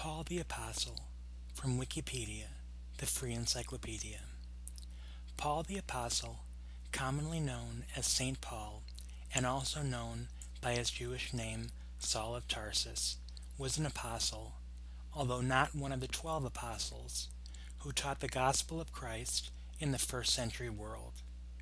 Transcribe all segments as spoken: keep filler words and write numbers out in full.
Paul the Apostle, from Wikipedia, the free encyclopedia. Paul the Apostle, commonly known as Saint Paul, and also known by his Jewish name Saul of Tarsus, was an apostle, although not one of the twelve apostles, who taught the gospel of Christ in the first century world.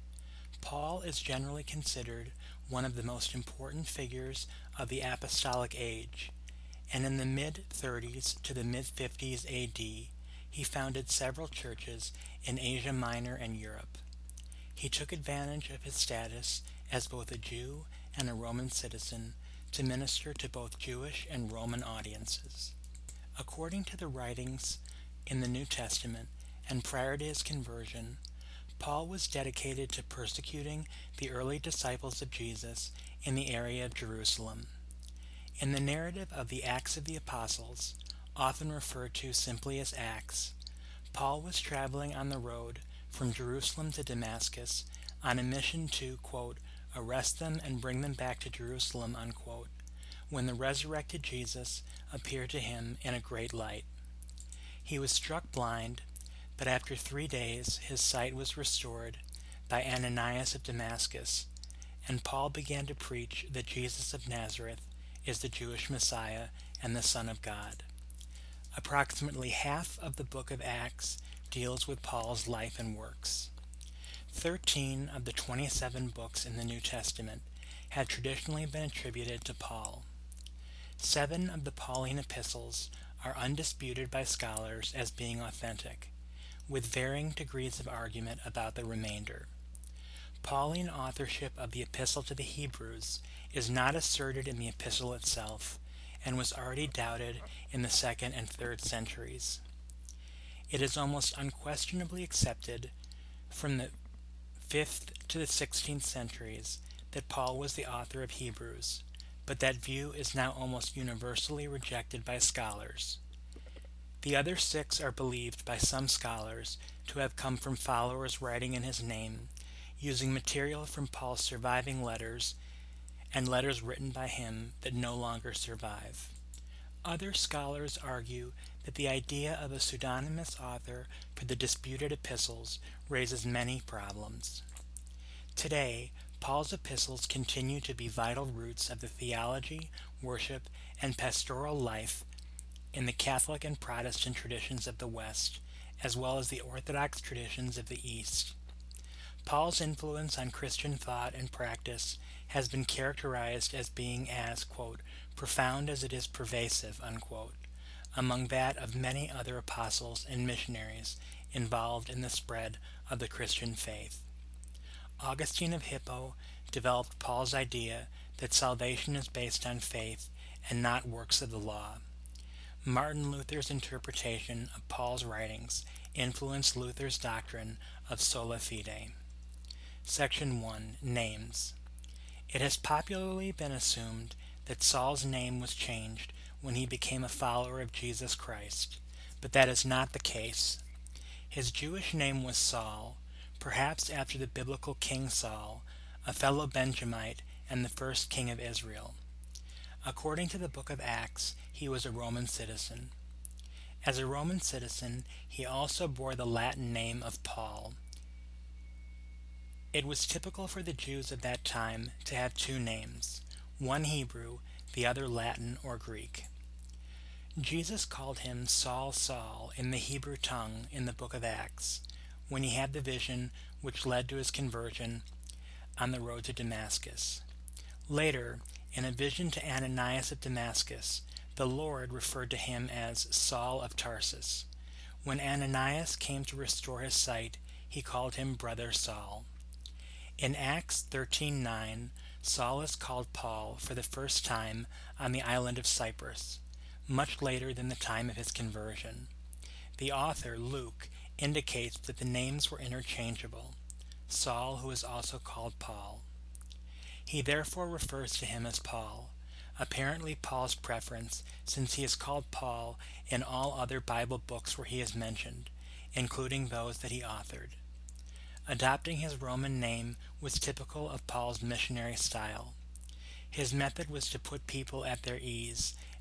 Paul is generally considered one of the most important figures of the apostolic age, and in the mid-thirties to the mid-fifties A D, he founded several churches in Asia Minor and Europe. He took advantage of his status as both a Jew and a Roman citizen to minister to both Jewish and Roman audiences. According to the writings in the New Testament and prior to his conversion, Paul was dedicated to persecuting the early disciples of Jesus in the area of Jerusalem. In the narrative of the Acts of the Apostles, often referred to simply as Acts, Paul was traveling on the road from Jerusalem to Damascus on a mission to, quote, arrest them and bring them back to Jerusalem, unquote, when the resurrected Jesus appeared to him in a great light. He was struck blind, but after three days his sight was restored by Ananias of Damascus, and Paul began to preach that Jesus of Nazareth is the Jewish Messiah and the Son of God. Approximately half of the book of Acts deals with Paul's life and works. Thirteen of the twenty-seven books in the New Testament had traditionally been attributed to Paul. Seven of the Pauline epistles are undisputed by scholars as being authentic, with varying degrees of argument about the remainder. Pauline authorship of the Epistle to the Hebrews is not asserted in the epistle itself, and was already doubted in the second and third centuries. It is almost unquestionably accepted from the fifth to the sixteenth centuries that Paul was the author of Hebrews, but that view is now almost universally rejected by scholars. The other six are believed by some scholars to have come from followers writing in his name, using material from Paul's surviving letters and letters written by him that no longer survive. Other scholars argue that the idea of a pseudonymous author for the disputed epistles raises many problems. Today, Paul's epistles continue to be vital roots of the theology, worship, and pastoral life in the Catholic and Protestant traditions of the West, as well as the Orthodox traditions of the East. Paul's influence on Christian thought and practice has been characterized as being as, quote, profound as it is pervasive, unquote, among that of many other apostles and missionaries involved in the spread of the Christian faith. Augustine of Hippo developed Paul's idea that salvation is based on faith and not works of the law. Martin Luther's interpretation of Paul's writings influenced Luther's doctrine of sola fide. Section one. Names. It has popularly been assumed that Saul's name was changed when he became a follower of Jesus Christ, but that is not the case. His Jewish name was Saul, perhaps after the biblical King Saul, a fellow Benjamite and the first king of Israel. According to the book of Acts, he was a Roman citizen. As a Roman citizen, he also bore the Latin name of Paul. It was typical for the Jews of that time to have two names, one Hebrew, the other Latin or Greek. Jesus called him Saul, Saul in the Hebrew tongue in the book of Acts, when he had the vision which led to his conversion on the road to Damascus. Later, in a vision to Ananias of Damascus, the Lord referred to him as Saul of Tarsus. When Ananias came to restore his sight, he called him Brother Saul. In Acts thirteen nine, Saul is called Paul for the first time on the island of Cyprus, much later than the time of his conversion. The author, Luke, indicates that the names were interchangeable, Saul, who is also called Paul. He therefore refers to him as Paul, apparently Paul's preference, since he is called Paul in all other Bible books where he is mentioned, including those that he authored. Adopting his Roman name was typical of Paul's missionary style. His method was to put people at their ease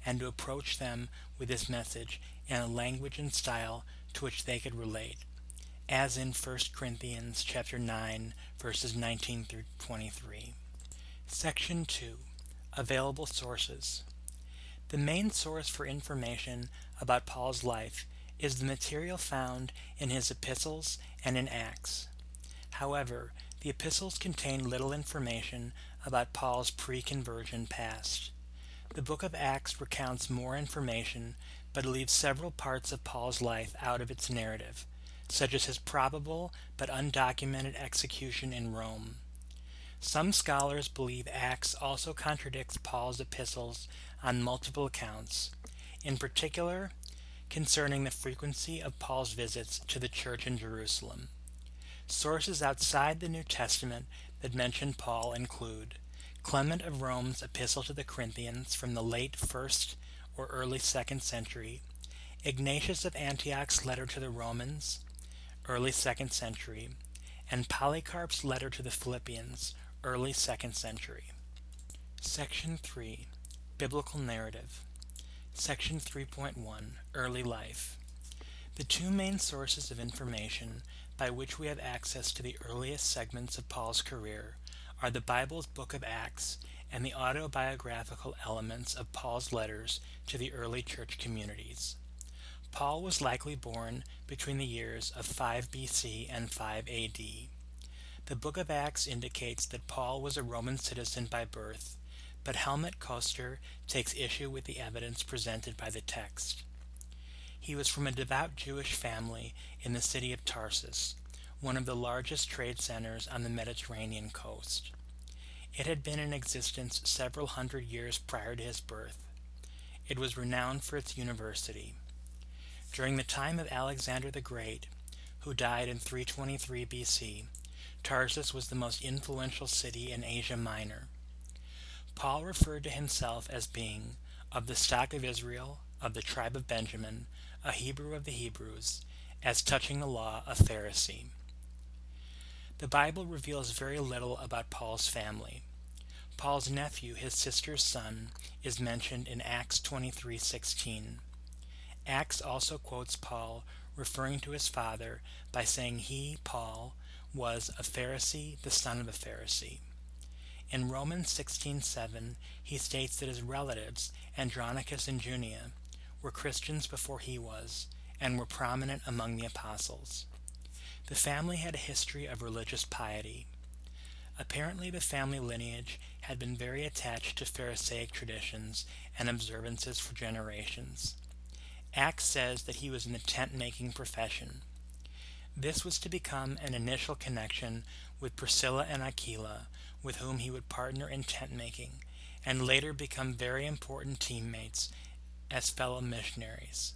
and to approach them with his message in a language and style to which they could relate, as in First Corinthians chapter nine, verses nineteen through twenty-three. Section two. Available sources. The main source for information about Paul's life is the material found in his epistles and in Acts. However, the epistles contain little information about Paul's pre-conversion past. The book of Acts recounts more information, but leaves several parts of Paul's life out of its narrative, such as his probable but undocumented execution in Rome. Some scholars believe Acts also contradicts Paul's epistles on multiple accounts, in particular concerning the frequency of Paul's visits to the church in Jerusalem. Sources outside the New Testament that mention Paul include Clement of Rome's Epistle to the Corinthians from the late first or early second century, Ignatius of Antioch's letter to the Romans, early second century, and Polycarp's letter to the Philippians, early second century. Section three. Biblical Narrative. Section three point one. Early Life. The two main sources of information by which we have access to the earliest segments of Paul's career are the Bible's book of Acts and the autobiographical elements of Paul's letters to the early church communities. Paul was likely born between the years of five B C and five A D. The book of Acts indicates that Paul was a Roman citizen by birth, but Helmut Koester takes issue with the evidence presented by the text. He was from a devout Jewish family in the city of Tarsus, one of the largest trade centers on the Mediterranean coast. It had been in existence several hundred years prior to his birth. It was renowned for its university. During the time of Alexander the Great, who died in three twenty-three B C, Tarsus was the most influential city in Asia Minor. Paul referred to himself as being of the stock of Israel, of the tribe of Benjamin, a Hebrew of the Hebrews, as touching the law, a Pharisee. The Bible reveals very little about Paul's family. Paul's nephew, his sister's son, is mentioned in Acts twenty-three sixteen. Acts also quotes Paul referring to his father by saying he, Paul, was a Pharisee, the son of a Pharisee. In Romans sixteen seven, he states that his relatives, Andronicus and Junia, were Christians before he was, and were prominent among the apostles. The family had a history of religious piety. Apparently the family lineage had been very attached to Pharisaic traditions and observances for generations. Acts says that he was in the tent-making profession. This was to become an initial connection with Priscilla and Aquila, with whom he would partner in tent-making, and later become very important teammates as fellow missionaries.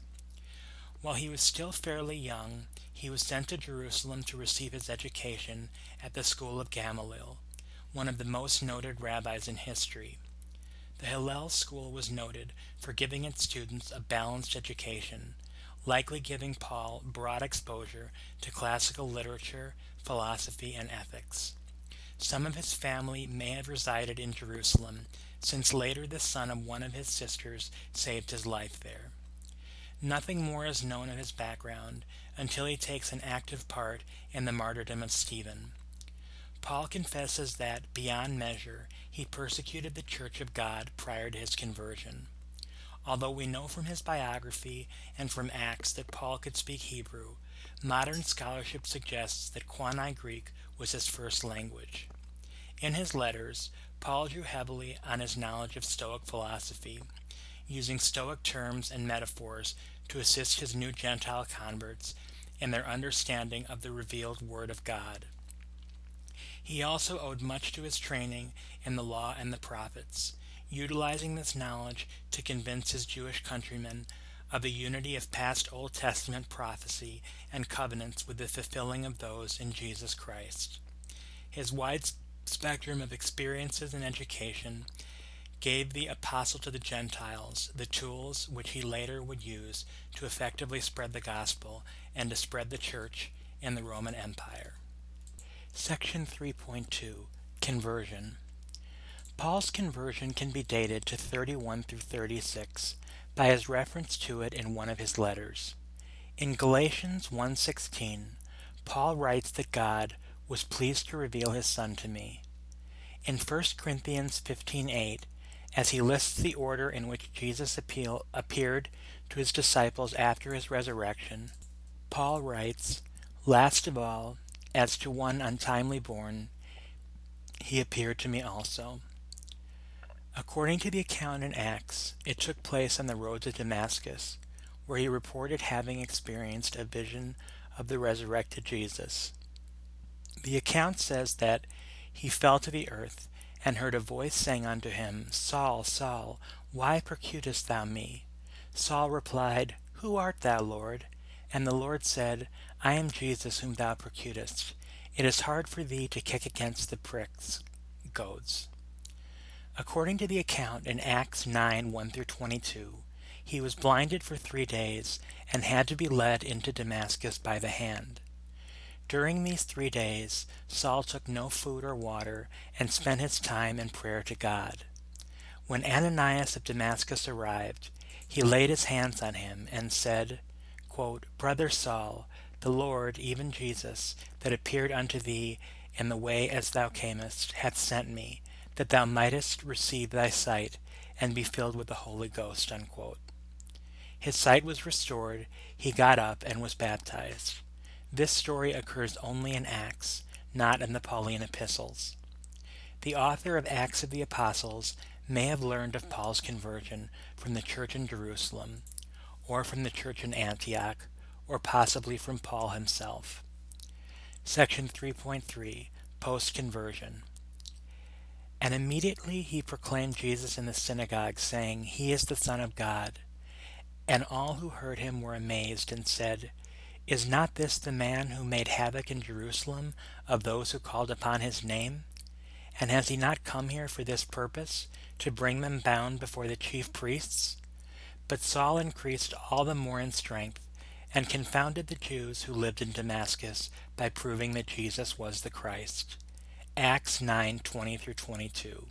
While he was still fairly young, he was sent to Jerusalem to receive his education at the school of Gamaliel, one of the most noted rabbis in history. The Hillel school was noted for giving its students a balanced education, likely giving Paul broad exposure to classical literature, philosophy, and ethics. Some of his family may have resided in Jerusalem, since later the son of one of his sisters saved his life there. Nothing more is known of his background until he takes an active part in the martyrdom of Stephen. Paul confesses that, beyond measure, he persecuted the Church of God prior to his conversion. Although we know from his biography and from Acts that Paul could speak Hebrew, modern scholarship suggests that Koine Greek was his first language. In his letters, Paul drew heavily on his knowledge of Stoic philosophy, using Stoic terms and metaphors to assist his new Gentile converts in their understanding of the revealed Word of God. He also owed much to his training in the law and the prophets, utilizing this knowledge to convince his Jewish countrymen of the unity of past Old Testament prophecy and covenants with the fulfilling of those in Jesus Christ. His wide spectrum of experiences and education gave the apostle to the Gentiles the tools which he later would use to effectively spread the gospel and to spread the church in the Roman Empire. Section three point two. Conversion. Paul's conversion can be dated to thirty-one through thirty-six, by his reference to it in one of his letters. In Galatians one sixteen, Paul writes that God was pleased to reveal his Son to me. In First Corinthians fifteen eight, as he lists the order in which Jesus appeal, appeared to his disciples after his resurrection, Paul writes, "Last of all, as to one untimely born, he appeared to me also." According to the account in Acts, it took place on the road to Damascus, where he reported having experienced a vision of the resurrected Jesus. The account says that he fell to the earth, and heard a voice saying unto him, "Saul, Saul, why persecutest thou me?" Saul replied, "Who art thou, Lord?" And the Lord said, "I am Jesus whom thou persecutest. It is hard for thee to kick against the pricks goads." According to the account in Acts nine one through twenty-two, he was blinded for three days and had to be led into Damascus by the hand. During these three days, Saul took no food or water and spent his time in prayer to God. When Ananias of Damascus arrived, he laid his hands on him and said, quote, "Brother Saul, the Lord, even Jesus, that appeared unto thee in the way as thou camest, hath sent me, that thou mightest receive thy sight and be filled with the Holy Ghost." Unquote. His sight was restored, he got up and was baptized. This story occurs only in Acts, not in the Pauline epistles. The author of Acts of the Apostles may have learned of Paul's conversion from the church in Jerusalem, or from the church in Antioch, or possibly from Paul himself. Section three point three, Post-Conversion. And immediately he proclaimed Jesus in the synagogue, saying, "He is the Son of God." And all who heard him were amazed, and said, "Is not this the man who made havoc in Jerusalem of those who called upon his name? And has he not come here for this purpose, to bring them bound before the chief priests?" But Saul increased all the more in strength, and confounded the Jews who lived in Damascus by proving that Jesus was the Christ. Acts nine twenty through twenty-two.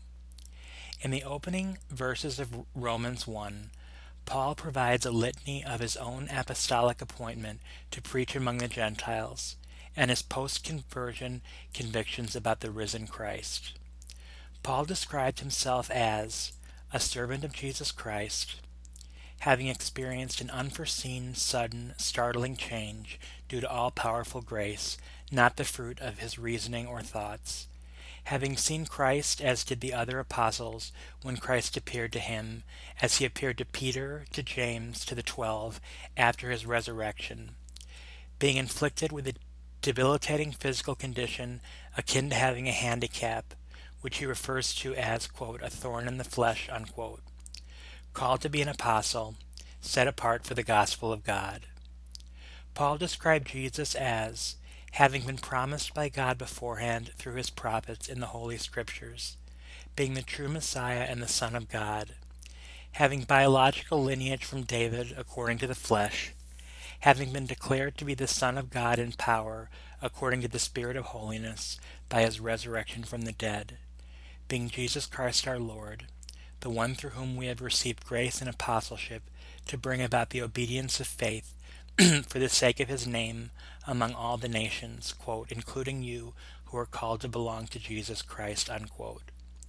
In the opening verses of Romans one, Paul provides a litany of his own apostolic appointment to preach among the Gentiles, and his post-conversion convictions about the risen Christ. Paul described himself as a servant of Jesus Christ, having experienced an unforeseen, sudden, startling change due to all-powerful grace, not the fruit of his reasoning or thoughts. Having seen Christ as did the other apostles when Christ appeared to him, as he appeared to Peter, to James, to the twelve, after his resurrection. Being inflicted with a debilitating physical condition akin to having a handicap, which he refers to as, quote, "a thorn in the flesh," unquote. Called to be an apostle, set apart for the gospel of God. Paul described Jesus as having been promised by God beforehand through his prophets in the Holy Scriptures, being the true Messiah and the Son of God, having biological lineage from David according to the flesh, having been declared to be the Son of God in power according to the Spirit of holiness by his resurrection from the dead, being Jesus Christ our Lord, the one through whom we have received grace and apostleship to bring about the obedience of faith for the sake of his name among all the nations, quote, "including you who are called to belong to Jesus Christ," unquote.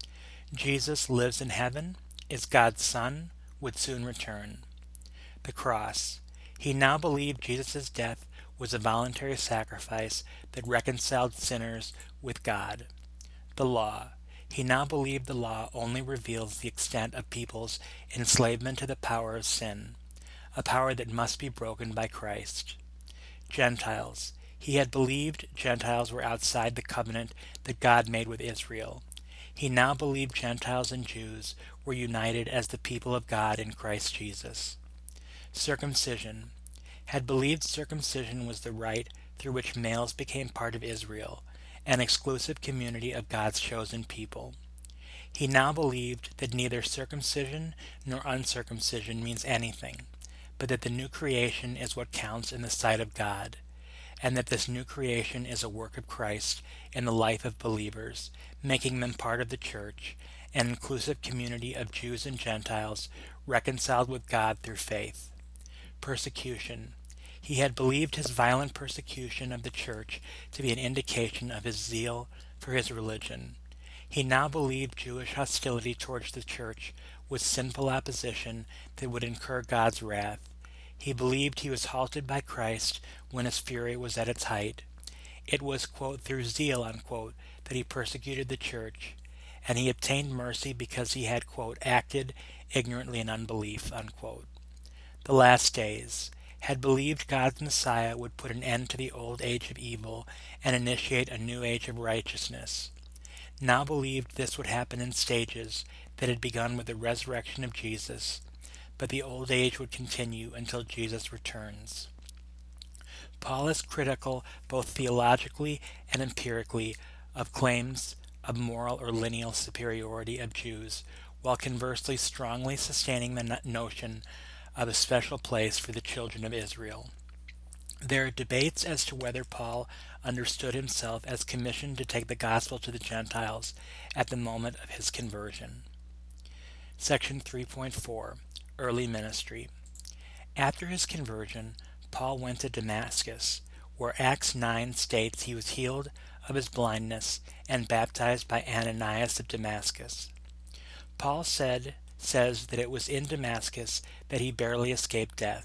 Jesus lives in heaven, is God's Son, would soon return. The cross. He now believed Jesus' death was a voluntary sacrifice that reconciled sinners with God. The law. He now believed the law only reveals the extent of people's enslavement to the power of sin, a power that must be broken by Christ. Gentiles. He had believed Gentiles were outside the covenant that God made with Israel. He now believed Gentiles and Jews were united as the people of God in Christ Jesus. Circumcision. Had believed circumcision was the rite through which males became part of Israel, an exclusive community of God's chosen people. He now believed that neither circumcision nor uncircumcision means anything, but that the new creation is what counts in the sight of God, and that this new creation is a work of Christ in the life of believers, making them part of the church, an inclusive community of Jews and Gentiles reconciled with God through faith. Persecution. He had believed his violent persecution of the church to be an indication of his zeal for his religion. He now believed Jewish hostility towards the church was sinful opposition that would incur God's wrath. He believed he was halted by Christ when his fury was at its height. It was, quote, through zeal, unquote, that he persecuted the church, and he obtained mercy because he had, quote, acted ignorantly in unbelief, unquote. The last days had believed God's Messiah would put an end to the old age of evil and initiate a new age of righteousness. Now believed this would happen in stages that had begun with the resurrection of Jesus, but the old age would continue until Jesus returns. Paul is critical both theologically and empirically of claims of moral or lineal superiority of Jews, while conversely strongly sustaining the notion of a special place for the children of Israel. There are debates as to whether Paul understood himself as commissioned to take the gospel to the Gentiles at the moment of his conversion. Section three point four. Early Ministry. After his conversion, Paul went to Damascus, where Acts nine states he was healed of his blindness and baptized by Ananias of Damascus. Paul said, says that it was in Damascus that he barely escaped death.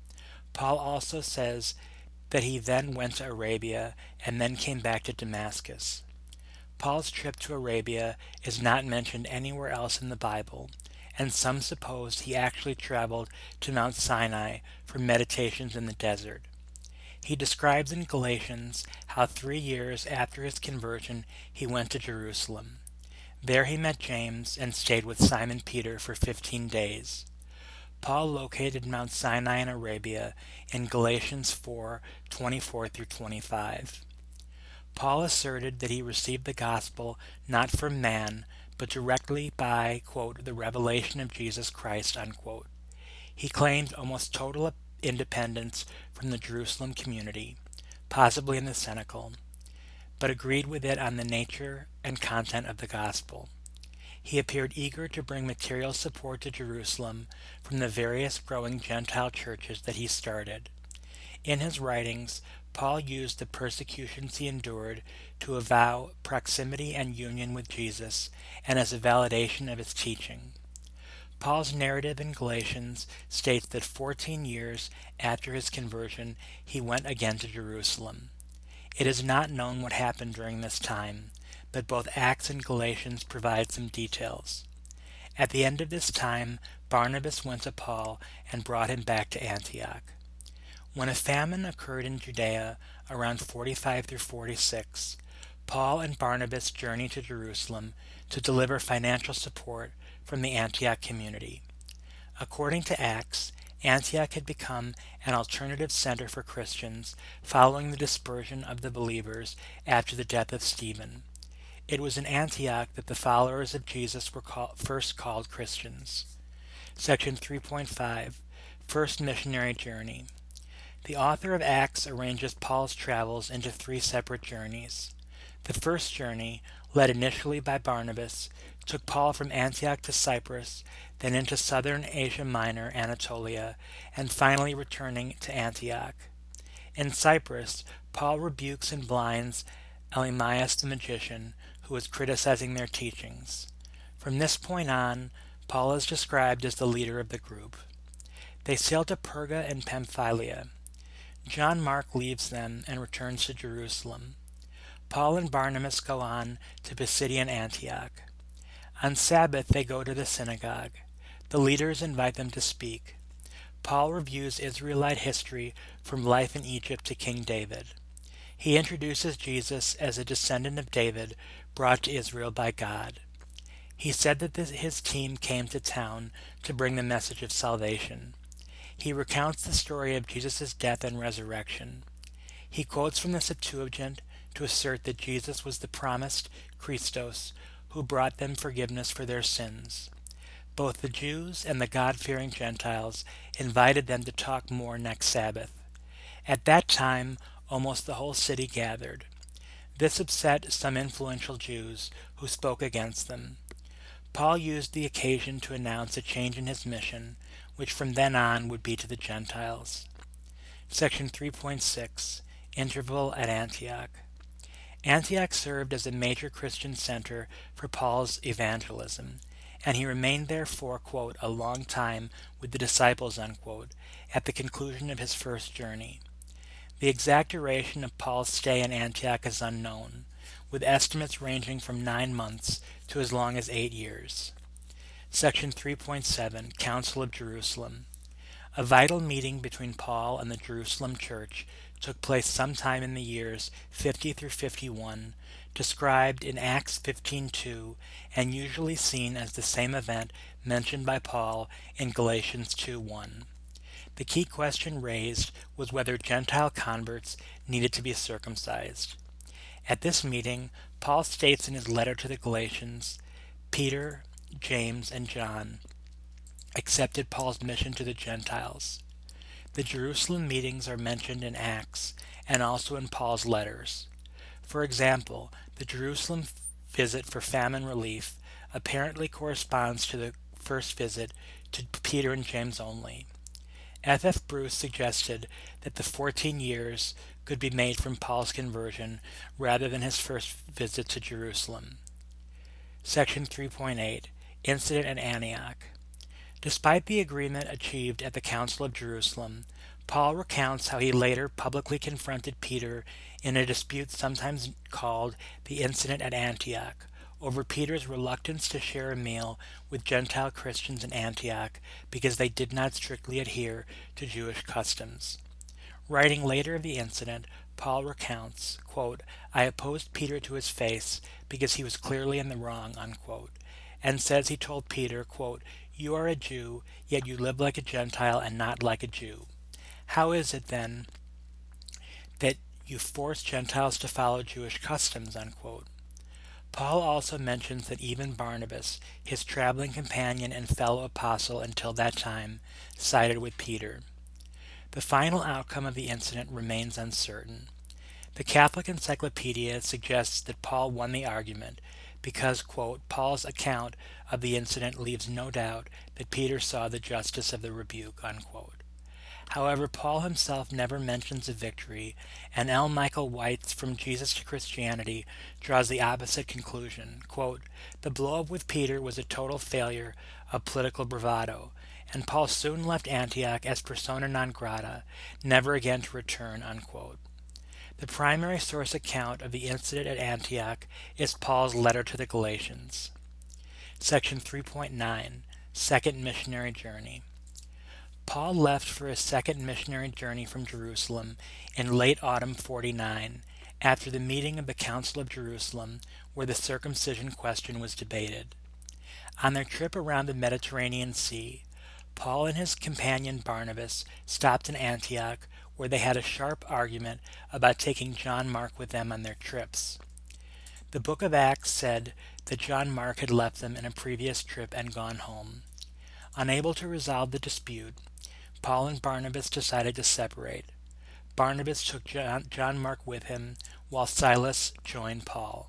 Paul also says that he then went to Arabia and then came back to Damascus. Paul's trip to Arabia is not mentioned anywhere else in the Bible, and some suppose he actually traveled to Mount Sinai for meditations in the desert. He describes in Galatians how three years after his conversion he went to Jerusalem. There he met James and stayed with Simon Peter for fifteen days. Paul located Mount Sinai in Arabia in Galatians four, twenty-four through twenty-five. Paul asserted that he received the gospel not from man, but directly by, quote, the revelation of Jesus Christ, unquote. He claimed almost total independence from the Jerusalem community, possibly in the Cenacle, but agreed with it on the nature and content of the gospel. He appeared eager to bring material support to Jerusalem from the various growing Gentile churches that he started. In his writings, Paul used the persecutions he endured to avow proximity and union with Jesus and as a validation of his teaching. Paul's narrative in Galatians states that fourteen years after his conversion he went again to Jerusalem. It is not known what happened during this time, but both Acts and Galatians provide some details. At the end of this time, Barnabas went to Paul and brought him back to Antioch. When a famine occurred in Judea around forty-five through forty-six, Paul and Barnabas journeyed to Jerusalem to deliver financial support from the Antioch community. According to Acts, Antioch had become an alternative center for Christians following the dispersion of the believers after the death of Stephen. It was in Antioch that the followers of Jesus were call, first called Christians. Section three point five. First Missionary Journey. The author of Acts arranges Paul's travels into three separate journeys. The first journey, led initially by Barnabas, took Paul from Antioch to Cyprus, then into southern Asia Minor, Anatolia, and finally returning to Antioch. In Cyprus, Paul rebukes and blinds Elymas the magician, who was criticizing their teachings. From this point on, Paul is described as the leader of the group. They sail to Perga and Pamphylia. John Mark leaves them and returns to Jerusalem. Paul and Barnabas go on to Pisidian Antioch. On Sabbath they go to the synagogue. The leaders invite them to speak. Paul reviews Israelite history from life in Egypt to King David. He introduces Jesus as a descendant of David brought to Israel by God. He said that this, his team came to town to bring the message of salvation. He recounts the story of Jesus' death and resurrection. He quotes from the Septuagint to assert that Jesus was the promised Christos who brought them forgiveness for their sins. Both the Jews and the God-fearing Gentiles invited them to talk more next Sabbath. At that time, almost the whole city gathered. This upset some influential Jews who spoke against them. Paul used the occasion to announce a change in his mission, which from then on would be to the Gentiles. Section three point six, Interval at Antioch. Antioch served as a major Christian center for Paul's evangelism, and he remained there for, quote, a long time with the disciples, unquote, at the conclusion of his first journey. The exact duration of Paul's stay in Antioch is unknown, with estimates ranging from nine months to as long as eight years. Section three point seven, Council of Jerusalem. A vital meeting between Paul and the Jerusalem church took place sometime in the years fifty through fifty-one, described in Acts fifteen two, and usually seen as the same event mentioned by Paul in Galatians two one. The key question raised was whether Gentile converts needed to be circumcised. At this meeting, Paul states in his letter to the Galatians, Peter, James, and John accepted Paul's mission to the Gentiles. The Jerusalem meetings are mentioned in Acts and also in Paul's letters. For example, the Jerusalem visit for famine relief apparently corresponds to the first visit to Peter and James only. F F Bruce suggested that the fourteen years could be made from Paul's conversion rather than his first visit to Jerusalem. Section three point eight, Incident at Antioch. Despite the agreement achieved at the Council of Jerusalem, Paul recounts how he later publicly confronted Peter in a dispute sometimes called the Incident at Antioch, over Peter's reluctance to share a meal with Gentile Christians in Antioch because they did not strictly adhere to Jewish customs. Writing later of the incident, Paul recounts, quote, I opposed Peter to his face because he was clearly in the wrong, unquote, and says he told Peter, quote, you are a Jew, yet you live like a Gentile and not like a Jew. How is it, then, that you force Gentiles to follow Jewish customs, unquote? Paul also mentions that even Barnabas, his traveling companion and fellow apostle until that time, sided with Peter. The final outcome of the incident remains uncertain. The Catholic Encyclopedia suggests that Paul won the argument because, quote, Paul's account of the incident leaves no doubt that Peter saw the justice of the rebuke, unquote. However, Paul himself never mentions a victory, and L. Michael White's From Jesus to Christianity draws the opposite conclusion. Quote, the blow-up with Peter was a total failure of political bravado, and Paul soon left Antioch as persona non grata, never again to return, unquote. The primary source account of the incident at Antioch is Paul's letter to the Galatians. Section three point nine, Second Missionary Journey. Paul left for his second missionary journey from Jerusalem in late autumn forty-nine, after the meeting of the Council of Jerusalem where the circumcision question was debated. On their trip around the Mediterranean Sea, Paul and his companion Barnabas stopped in Antioch where they had a sharp argument about taking John Mark with them on their trips. The book of Acts said that John Mark had left them in a previous trip and gone home. Unable to resolve the dispute, Paul and Barnabas decided to separate. Barnabas took John, John Mark with him, while Silas joined Paul.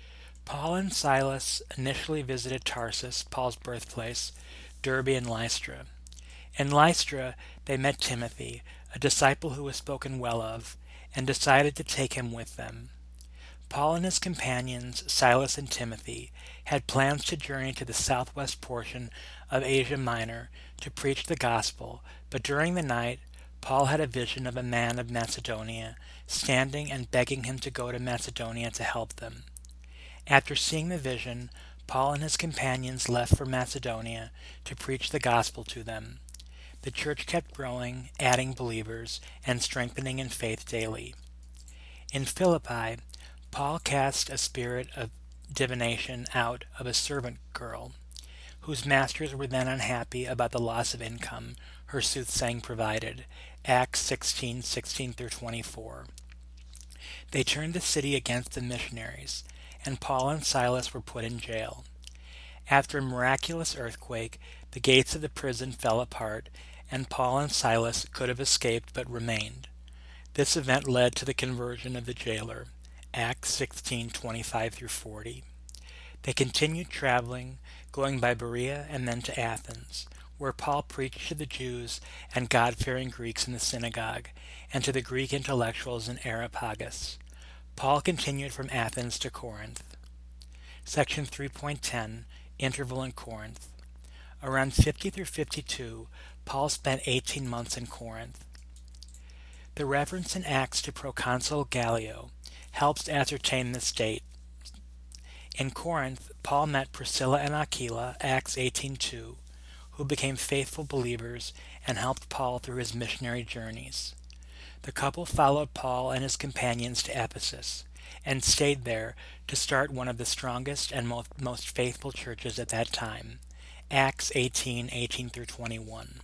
Paul and Silas initially visited Tarsus, Paul's birthplace, Derbe, and Lystra. In Lystra, they met Timothy, a disciple who was spoken well of, and decided to take him with them. Paul and his companions, Silas and Timothy, had plans to journey to the southwest portion of Asia Minor to preach the gospel, but during the night, Paul had a vision of a man of Macedonia, standing and begging him to go to Macedonia to help them. After seeing the vision, Paul and his companions left for Macedonia to preach the gospel to them. The church kept growing, adding believers, and strengthening in faith daily. In Philippi, Paul cast a spirit of divination out of a servant girl, whose masters were then unhappy about the loss of income her soothsaying provided. Acts sixteen, sixteen through twenty-four. They turned the city against the missionaries, and Paul and Silas were put in jail. After a miraculous earthquake, the gates of the prison fell apart, and Paul and Silas could have escaped but remained. This event led to the conversion of the jailer. Acts sixteen, twenty-five through forty. They continued traveling, going by Berea and then to Athens, where Paul preached to the Jews and God-fearing Greeks in the synagogue, and to the Greek intellectuals in Areopagus. Paul continued from Athens to Corinth. Section three point ten, Interval in Corinth. Around fifty through fifty-two, Paul spent eighteen months in Corinth. The reference in Acts to Proconsul Gallio helps ascertain this date. In Corinth, Paul met Priscilla and Aquila, Acts eighteen two, who became faithful believers and helped Paul through his missionary journeys. The couple followed Paul and his companions to Ephesus and stayed there to start one of the strongest and most, most faithful churches at that time, Acts eighteen eighteen through twenty-one.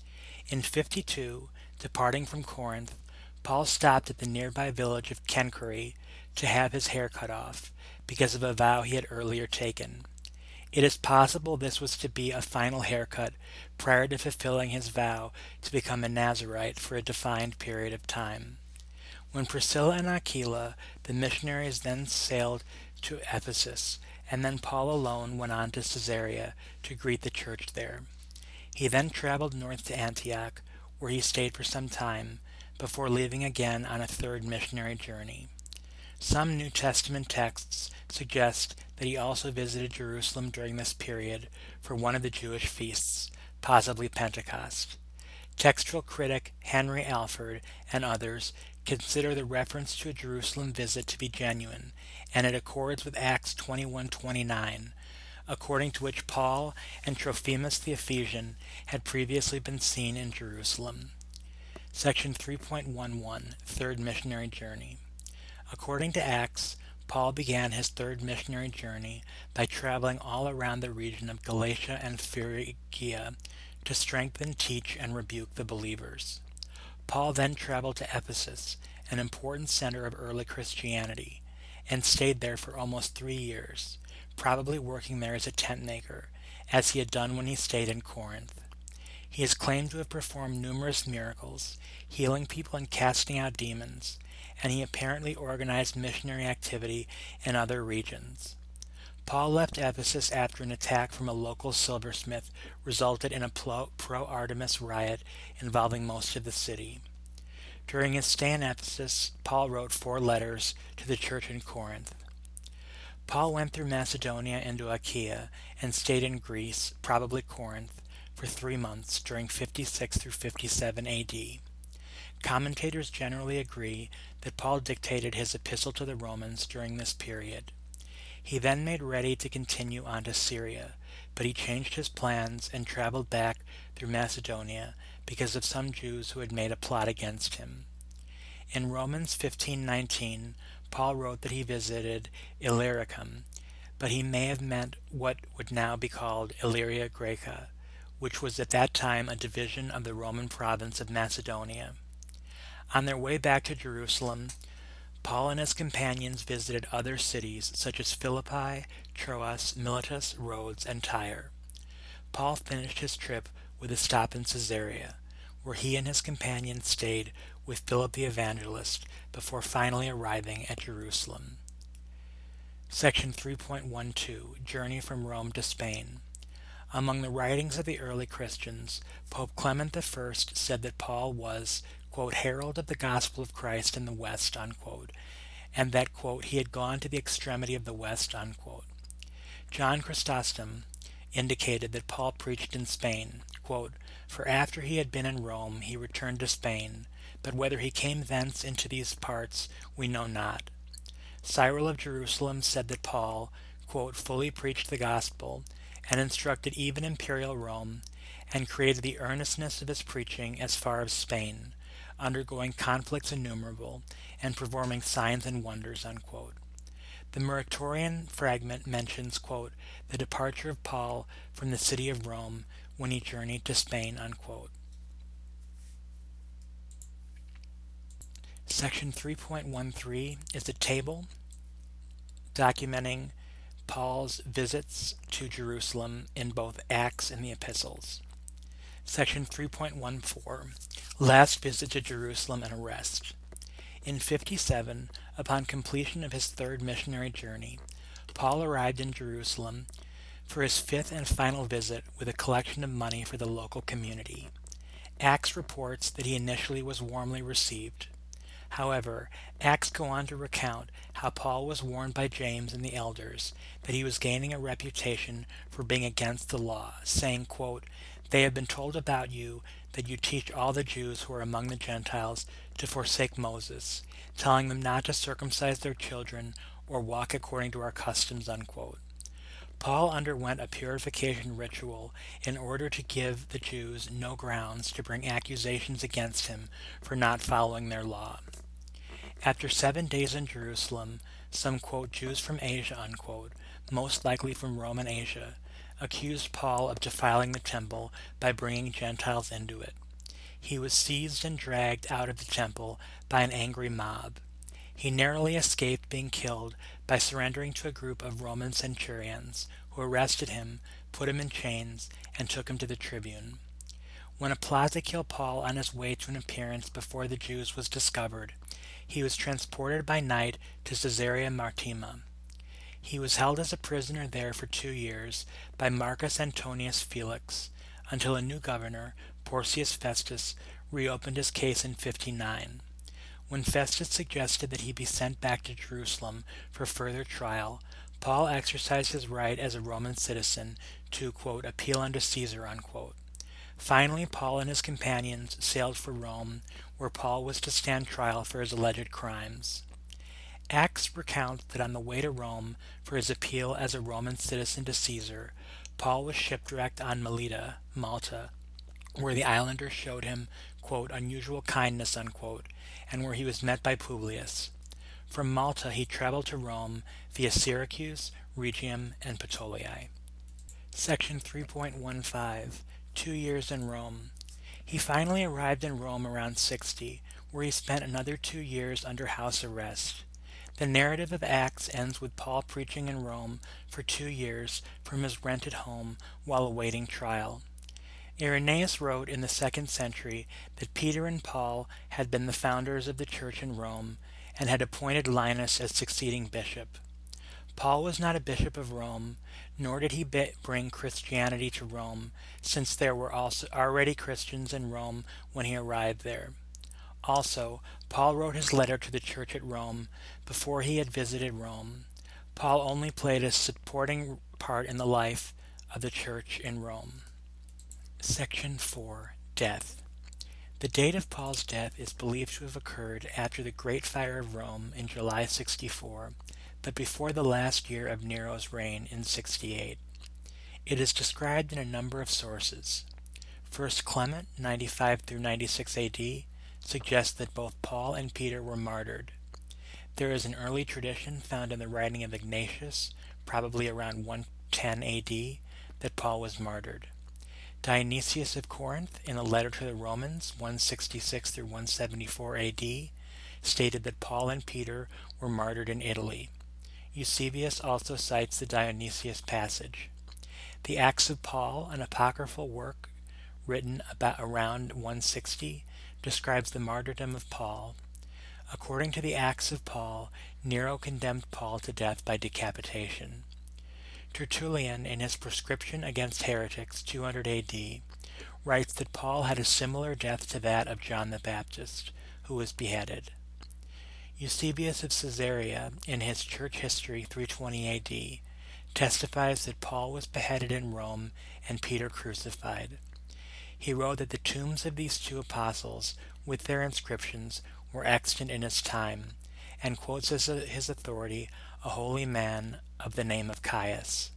In fifty-two, departing from Corinth, Paul stopped at the nearby village of Cenchreae to have his hair cut off, because of a vow he had earlier taken. It is possible this was to be a final haircut prior to fulfilling his vow to become a Nazirite for a defined period of time. When Priscilla and Aquila, the missionaries, then sailed to Ephesus, and then Paul alone went on to Caesarea to greet the church there. He then traveled north to Antioch, where he stayed for some time, before leaving again on a third missionary journey. Some New Testament texts suggest that he also visited Jerusalem during this period for one of the Jewish feasts, possibly Pentecost. Textual critic Henry Alford and others consider the reference to a Jerusalem visit to be genuine, and it accords with Acts twenty-one twenty-nine, according to which Paul and Trophimus the Ephesian had previously been seen in Jerusalem. Section three point eleven, Third Missionary Journey. According to Acts, Paul began his third missionary journey by traveling all around the region of Galatia and Phrygia to strengthen, teach, and rebuke the believers. Paul then traveled to Ephesus, an important center of early Christianity, and stayed there for almost three years, probably working there as a tent maker, as he had done when he stayed in Corinth. He is claimed to have performed numerous miracles, healing people and casting out demons, and he apparently organized missionary activity in other regions. Paul left Ephesus after an attack from a local silversmith resulted in a pro-Artemis riot involving most of the city. During his stay in Ephesus, Paul wrote four letters to the church in Corinth. Paul went through Macedonia into Achaia and stayed in Greece, probably Corinth, for three months during fifty-six through fifty-seven A D. Commentators generally agree that Paul dictated his epistle to the Romans during this period. He then made ready to continue on to Syria, but he changed his plans and traveled back through Macedonia because of some Jews who had made a plot against him. In Romans fifteen nineteen, Paul wrote that he visited Illyricum, but he may have meant what would now be called Illyria Graeca, which was at that time a division of the Roman province of Macedonia. On their way back to Jerusalem, Paul and his companions visited other cities such as Philippi, Troas, Miletus, Rhodes, and Tyre. Paul finished his trip with a stop in Caesarea, where he and his companions stayed with Philip the Evangelist before finally arriving at Jerusalem. Section three point twelve, Journey from Rome to Spain. Among the writings of the early Christians, Pope Clement the First said that Paul was, quote, herald of the gospel of Christ in the West, unquote, and that, quote, he had gone to the extremity of the West, unquote. John Chrysostom indicated that Paul preached in Spain, quote, for after he had been in Rome he returned to Spain, but whether he came thence into these parts we know not. Cyril of Jerusalem said that Paul, quote, fully preached the gospel, and instructed even imperial Rome, and created the earnestness of his preaching as far as Spain, undergoing conflicts innumerable, and performing signs and wonders, unquote. The Muratorian fragment mentions, quote, the departure of Paul from the city of Rome when he journeyed to Spain, unquote. Section three point thirteen is a table documenting Paul's visits to Jerusalem in both Acts and the epistles. Section three point fourteen, Last visit to Jerusalem and arrest. In fifty-seven, upon completion of his third missionary journey, Paul arrived in Jerusalem for his fifth and final visit with a collection of money for the local community. Acts reports that he initially was warmly received. However, Acts go on to recount how Paul was warned by James and the elders that he was gaining a reputation for being against the law, saying, quote, "They have been told about you that you teach all the Jews who are among the Gentiles to forsake Moses, telling them not to circumcise their children or walk according to our customs," unquote. Paul underwent a purification ritual in order to give the Jews no grounds to bring accusations against him for not following their law. After seven days in Jerusalem, some, quote, Jews from Asia, unquote, most likely from Roman Asia, accused Paul of defiling the temple by bringing Gentiles into it. He was seized and dragged out of the temple by an angry mob. He narrowly escaped being killed by surrendering to a group of Roman centurions, who arrested him, put him in chains, and took him to the tribune. When a plot to kill Paul on his way to an appearance before the Jews was discovered, he was transported by night to Caesarea Maritima. He was held as a prisoner there for two years by Marcus Antonius Felix, until a new governor, Porcius Festus, reopened his case in fifty-nine. When Festus suggested that he be sent back to Jerusalem for further trial, Paul exercised his right as a Roman citizen to, quote, appeal unto Caesar, unquote. Finally, Paul and his companions sailed for Rome, where Paul was to stand trial for his alleged crimes. Acts recounts that on the way to Rome for his appeal as a Roman citizen to Caesar, Paul was shipwrecked on Melita, Malta, where the islanders showed him, quote, unusual kindness, unquote, and where he was met by Publius. From Malta he traveled to Rome via Syracuse, Rhegium, and Puteoli. Section three point one five. Two years in Rome. He finally arrived in Rome around sixty, where he spent another two years under house arrest. The narrative of Acts ends with Paul preaching in Rome for two years from his rented home while awaiting trial. Irenaeus wrote in the second century that Peter and Paul had been the founders of the church in Rome and had appointed Linus as succeeding bishop. Paul was not a bishop of Rome, nor did he bring Christianity to Rome, since there were also already Christians in Rome when he arrived there. Also, Paul wrote his letter to the church at Rome before he had visited Rome. Paul only played a supporting part in the life of the church in Rome. Section four. Death. The date of Paul's death is believed to have occurred after the Great Fire of Rome in July sixty-four, but before the last year of Nero's reign in sixty-eight. It is described in a number of sources. First Clement, ninety-five through ninety-six A D, suggests that both Paul and Peter were martyred. There is an early tradition found in the writing of Ignatius, probably around one ten A D, that Paul was martyred. Dionysius of Corinth, in a letter to the Romans, one sixty-six through one seventy-four A D, stated that Paul and Peter were martyred in Italy. Eusebius also cites the Dionysius passage. The Acts of Paul, an apocryphal work written about around one sixty, describes the martyrdom of Paul. According to the Acts of Paul, Nero condemned Paul to death by decapitation. Tertullian, in his Prescription Against Heretics, two hundred A D, writes that Paul had a similar death to that of John the Baptist, who was beheaded. Eusebius of Caesarea, in his Church History three twenty A D, testifies that Paul was beheaded in Rome and Peter crucified. He wrote that the tombs of these two apostles, with their inscriptions, were extant in his time, and quotes as his authority a holy man of the name of Caius.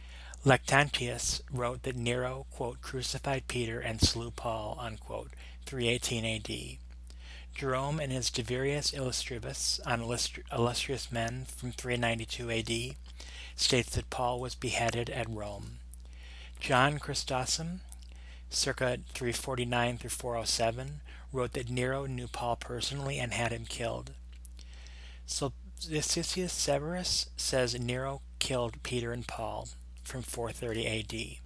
Lactantius wrote that Nero, quote, crucified Peter and slew Paul, unquote, three eighteen A D. Jerome, in his De Viriis Illustribus on illustrious men from three ninety-two A D, states that Paul was beheaded at Rome. John Chrysostom, circa three forty-nine through four oh seven, wrote that Nero knew Paul personally and had him killed. Sulpicius Severus says Nero killed Peter and Paul from four thirty A D.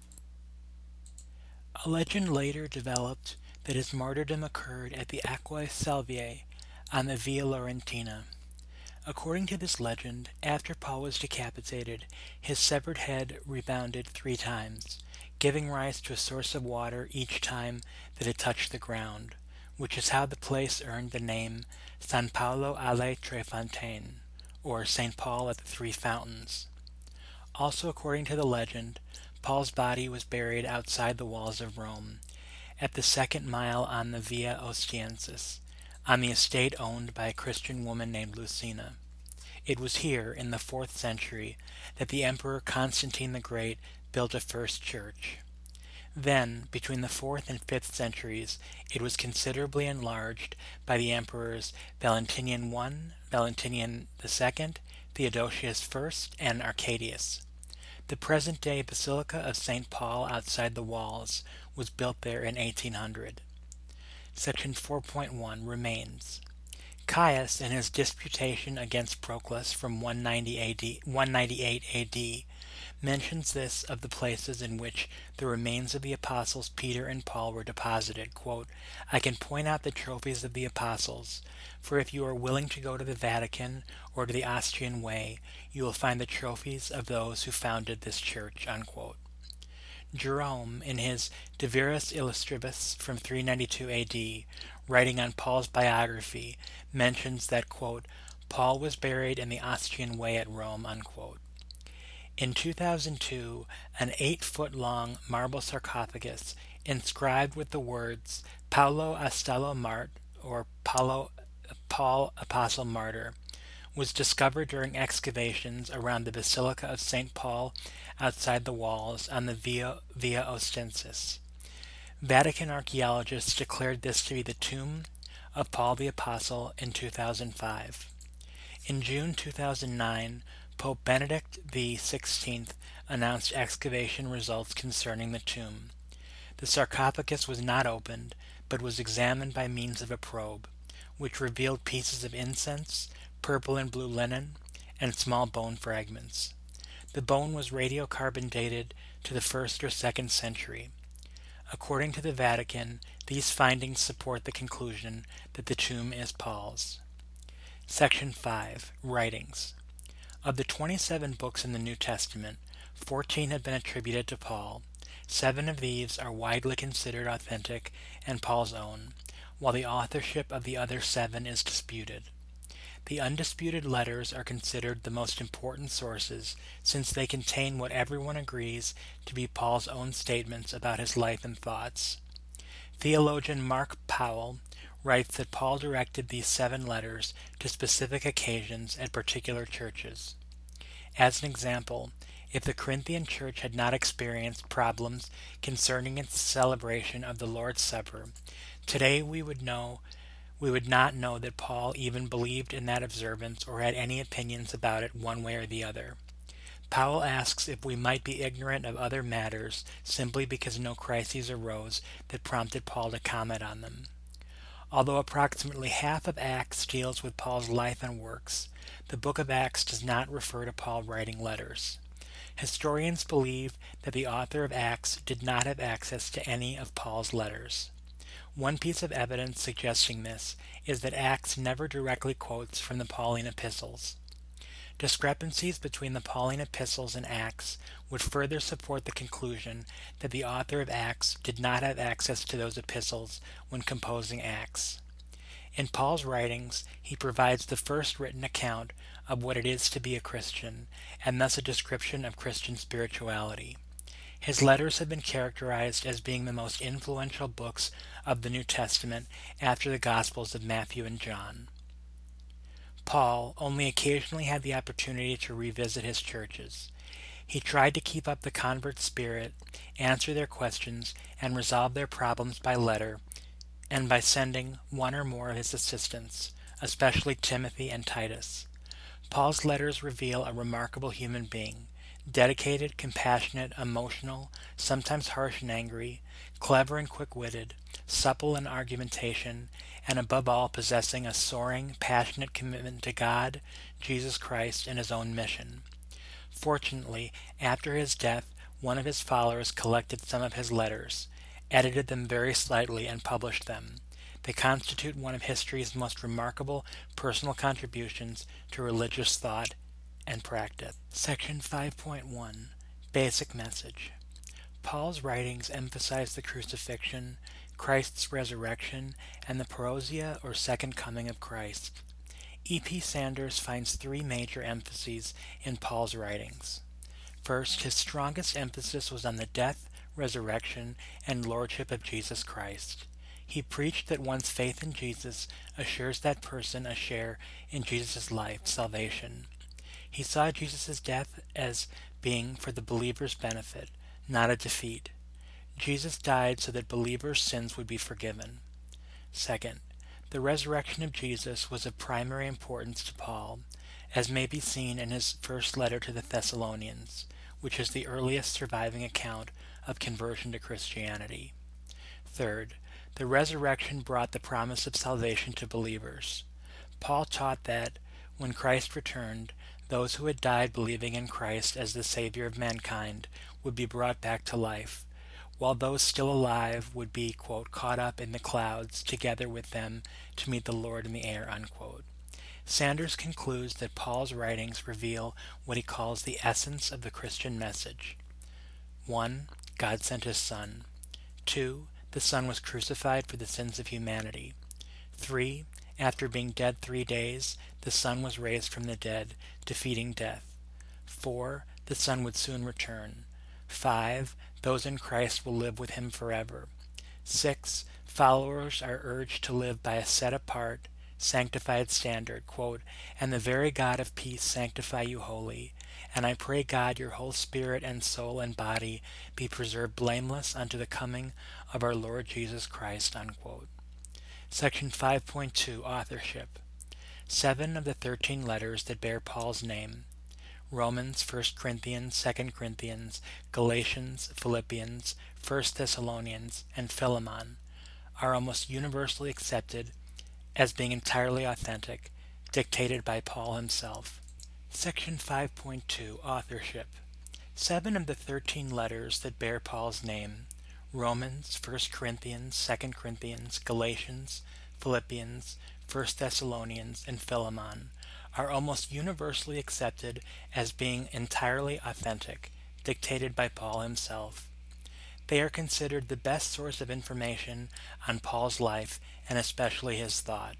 A legend later developed that his martyrdom occurred at the Aquae Salviae on the Via Laurentina. According to this legend, after Paul was decapitated, his severed head rebounded three times, giving rise to a source of water each time that it touched the ground, which is how the place earned the name San Paolo alle Tre Fontaine, or Saint Paul at the Three Fountains. Also, according to the legend, Paul's body was buried outside the walls of Rome, at the second mile on the Via Ostiensis, on the estate owned by a Christian woman named Lucina. It was here, in the fourth century, that the Emperor Constantine the Great built a first church. Then, between the fourth and fifth centuries, it was considerably enlarged by the emperors Valentinian the First, Valentinian the Second, Theodosius the First, and Arcadius. The present-day Basilica of Saint Paul outside the walls was built there in eighteen hundred. Section four point one Remains. Caius, in his disputation against Proclus from one ninety A D, one ninety-eight A D, mentions this of the places in which the remains of the apostles Peter and Paul were deposited. Quote, "I can point out the trophies of the apostles, for if you are willing to go to the Vatican or to the Austrian Way, you will find the trophies of those who founded this church." Unquote. Jerome, in his De Viris Illustribus from three ninety-two A D, writing on Paul's biography, mentions that, quote, "Paul was buried in the Austrian Way at Rome." Unquote. In two thousand two, an eight-foot-long marble sarcophagus inscribed with the words Paulo Apostolo Mart, or Paulo, Paul Apostle Martyr, was discovered during excavations around the Basilica of Saint Paul outside the walls on the Via, Via Ostiensis. Vatican archaeologists declared this to be the tomb of Paul the Apostle in two thousand five. In June two thousand nine, Pope Benedict the Sixteenth announced excavation results concerning the tomb. The sarcophagus was not opened, but was examined by means of a probe, which revealed pieces of incense, purple and blue linen, and small bone fragments. The bone was radiocarbon dated to the first or second century. According to the Vatican, these findings support the conclusion that the tomb is Paul's. Section five. Writings. Of the twenty-seven books in the New Testament, fourteen have been attributed to Paul. Seven of these are widely considered authentic and Paul's own, while the authorship of the other seven is disputed. The undisputed letters are considered the most important sources, since they contain what everyone agrees to be Paul's own statements about his life and thoughts. Theologian Mark Powell writes that Paul directed these seven letters to specific occasions at particular churches. As an example, if the Corinthian church had not experienced problems concerning its celebration of the Lord's Supper, today we would know we would not know that Paul even believed in that observance or had any opinions about it one way or the other. Powell asks if we might be ignorant of other matters simply because no crises arose that prompted Paul to comment on them. Although approximately half of Acts deals with Paul's life and works, the book of Acts does not refer to Paul writing letters. Historians believe that the author of Acts did not have access to any of Paul's letters. One piece of evidence suggesting this is that Acts never directly quotes from the Pauline epistles. Discrepancies between the Pauline epistles and Acts would further support the conclusion that the author of Acts did not have access to those epistles when composing Acts. In Paul's writings, he provides the first written account of what it is to be a Christian, and thus a description of Christian spirituality. His letters have been characterized as being the most influential books of the New Testament after the Gospels of Matthew and John. Paul only occasionally had the opportunity to revisit his churches. He tried to keep up the convert spirit, answer their questions, and resolve their problems by letter, and by sending one or more of his assistants, especially Timothy and Titus. Paul's letters reveal a remarkable human being, dedicated, compassionate, emotional, sometimes harsh and angry, clever and quick-witted, supple in argumentation, and above all possessing a soaring, passionate commitment to God, Jesus Christ, and his own mission. Fortunately, after his death, one of his followers collected some of his letters, edited them very slightly, and published them. They constitute one of history's most remarkable personal contributions to religious thought and practice. Section five point one, Basic Message. Paul's writings emphasize the crucifixion, Christ's resurrection, and the parousia or second coming of Christ. E P Sanders finds three major emphases in Paul's writings. First, his strongest emphasis was on the death, resurrection, and lordship of Jesus Christ. He preached that one's faith in Jesus assures that person a share in Jesus' life, salvation. He saw Jesus' death as being for the believer's benefit, not a defeat. Jesus died so that believers' sins would be forgiven. Second, the resurrection of Jesus was of primary importance to Paul, as may be seen in his first letter to the Thessalonians, which is the earliest surviving account of conversion to Christianity. Third, the resurrection brought the promise of salvation to believers. Paul taught that, when Christ returned, those who had died believing in Christ as the Savior of mankind would be brought back to life, while those still alive would be, quote, caught up in the clouds together with them to meet the Lord in the air, unquote. Sanders concludes that Paul's writings reveal what he calls the essence of the Christian message. one. God sent his Son. two. The Son was crucified for the sins of humanity. three. After being dead three days, the Son was raised from the dead, defeating death. four. The Son would soon return. five. Those in Christ will live with him forever. six. Followers are urged to live by a set-apart, sanctified standard, quote, and the very God of peace sanctify you wholly. And I pray God your whole spirit and soul and body be preserved blameless unto the coming of our Lord Jesus Christ, unquote. Section five point two, Authorship. Seven of the thirteen letters that bear Paul's name, Romans, First Corinthians, Second Corinthians, Galatians, Philippians, First Thessalonians, and Philemon, are almost universally accepted as being entirely authentic, dictated by Paul himself. Section five point two, Authorship. Seven of the thirteen letters that bear Paul's name, Romans, First Corinthians, Second Corinthians, Galatians, Philippians, First Thessalonians, and Philemon, are almost universally accepted as being entirely authentic, dictated by Paul himself. They are considered the best source of information on Paul's life and especially his thought.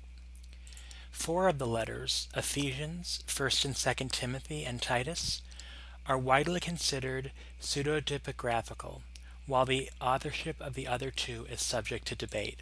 Four of the letters, Ephesians, First and Second Timothy, and Titus, are widely considered pseudepigraphical, while the authorship of the other two is subject to debate.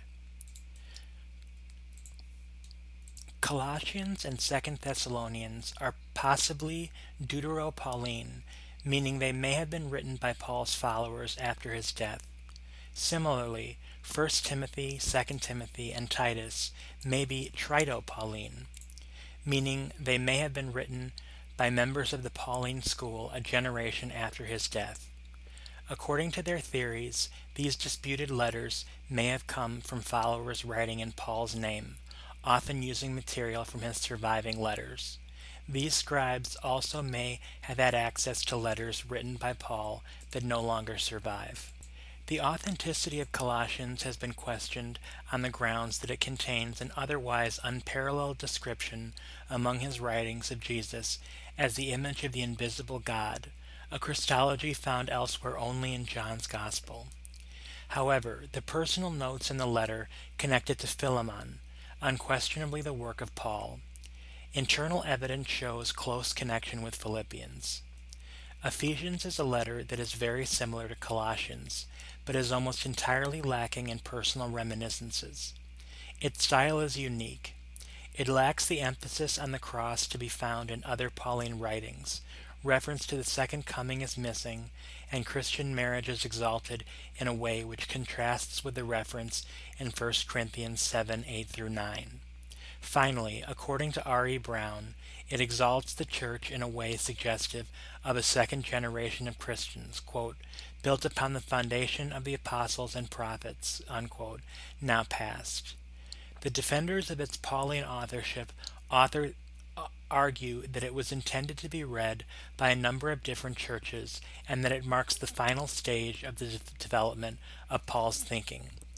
Colossians and Second Thessalonians are possibly Deutero-Pauline, meaning they may have been written by Paul's followers after his death. Similarly, First Timothy, Second Timothy, and Titus may be Trito-Pauline, meaning they may have been written by members of the Pauline school a generation after his death. According to their theories, these disputed letters may have come from followers writing in Paul's name, often using material from his surviving letters. These scribes also may have had access to letters written by Paul that no longer survive. The authenticity of Colossians has been questioned on the grounds that it contains an otherwise unparalleled description among his writings of Jesus as the image of the invisible God, a Christology found elsewhere only in John's Gospel. However, the personal notes in the letter connect it to Philemon, unquestionably the work of Paul. Internal evidence shows close connection with Philippians. Ephesians is a letter that is very similar to Colossians, but is almost entirely lacking in personal reminiscences. Its style is unique. It lacks the emphasis on the cross to be found in other Pauline writings. Reference to the second coming is missing, and Christian marriage is exalted in a way which contrasts with the reference in First Corinthians seven, eight through nine. Finally, according to R E Brown, it exalts the church in a way suggestive of a second generation of Christians, quote, built upon the foundation of the apostles and prophets, unquote, now past. The defenders of its Pauline authorship author, uh, argue that it was intended to be read by a number of different churches and that it marks the final stage of the d- development of Paul's thinking.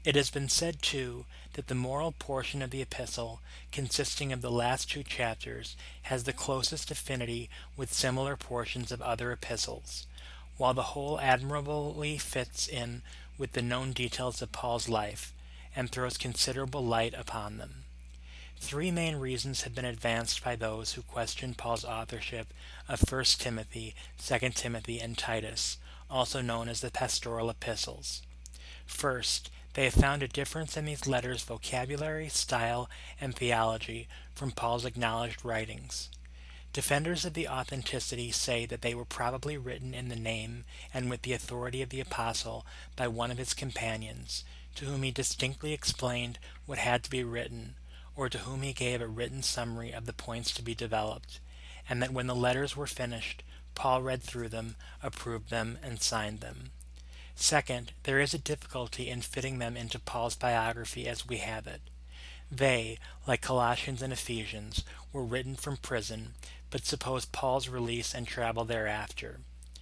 It has been said, too, that the moral portion of the epistle, consisting of the last two chapters, has the closest affinity with similar portions of other epistles, while the whole admirably fits in with the known details of Paul's life, and throws considerable light upon them. Three main reasons have been advanced by those who question Paul's authorship of First Timothy, Second Timothy, and Titus, also known as the pastoral epistles. First, they have found a difference in these letters' vocabulary, style, and theology from Paul's acknowledged writings. Defenders of the authenticity say that they were probably written in the name and with the authority of the apostle by one of his companions, to whom he distinctly explained what had to be written, or to whom he gave a written summary of the points to be developed, and that when the letters were finished, Paul read through them, approved them, and signed them. Second, there is a difficulty in fitting them into Paul's biography as we have it. They, like Colossians and Ephesians, were written from prison, but suppose Paul's release and travel thereafter.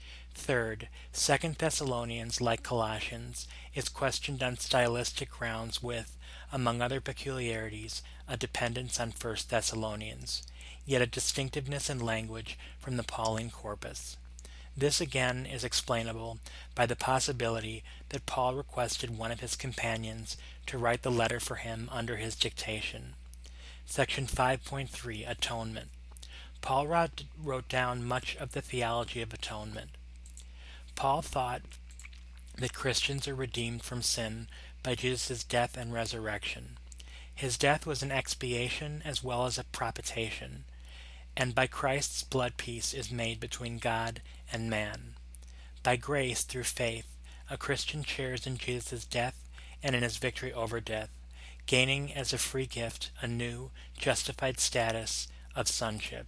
Third, Second Thessalonians, like Colossians, is questioned on stylistic grounds with, among other peculiarities, a dependence on First Thessalonians, yet a distinctiveness in language from the Pauline corpus. This again is explainable by the possibility that Paul requested one of his companions to write the letter for him under his dictation. Section five point three, Atonement. Paul wrote, wrote down much of the theology of atonement. Paul thought that Christians are redeemed from sin by Jesus' death and resurrection. His death was an expiation as well as a propitiation, and by Christ's blood peace is made between God and man. By grace, through faith, a Christian shares in Jesus' death and in his victory over death, gaining as a free gift a new, justified status of sonship.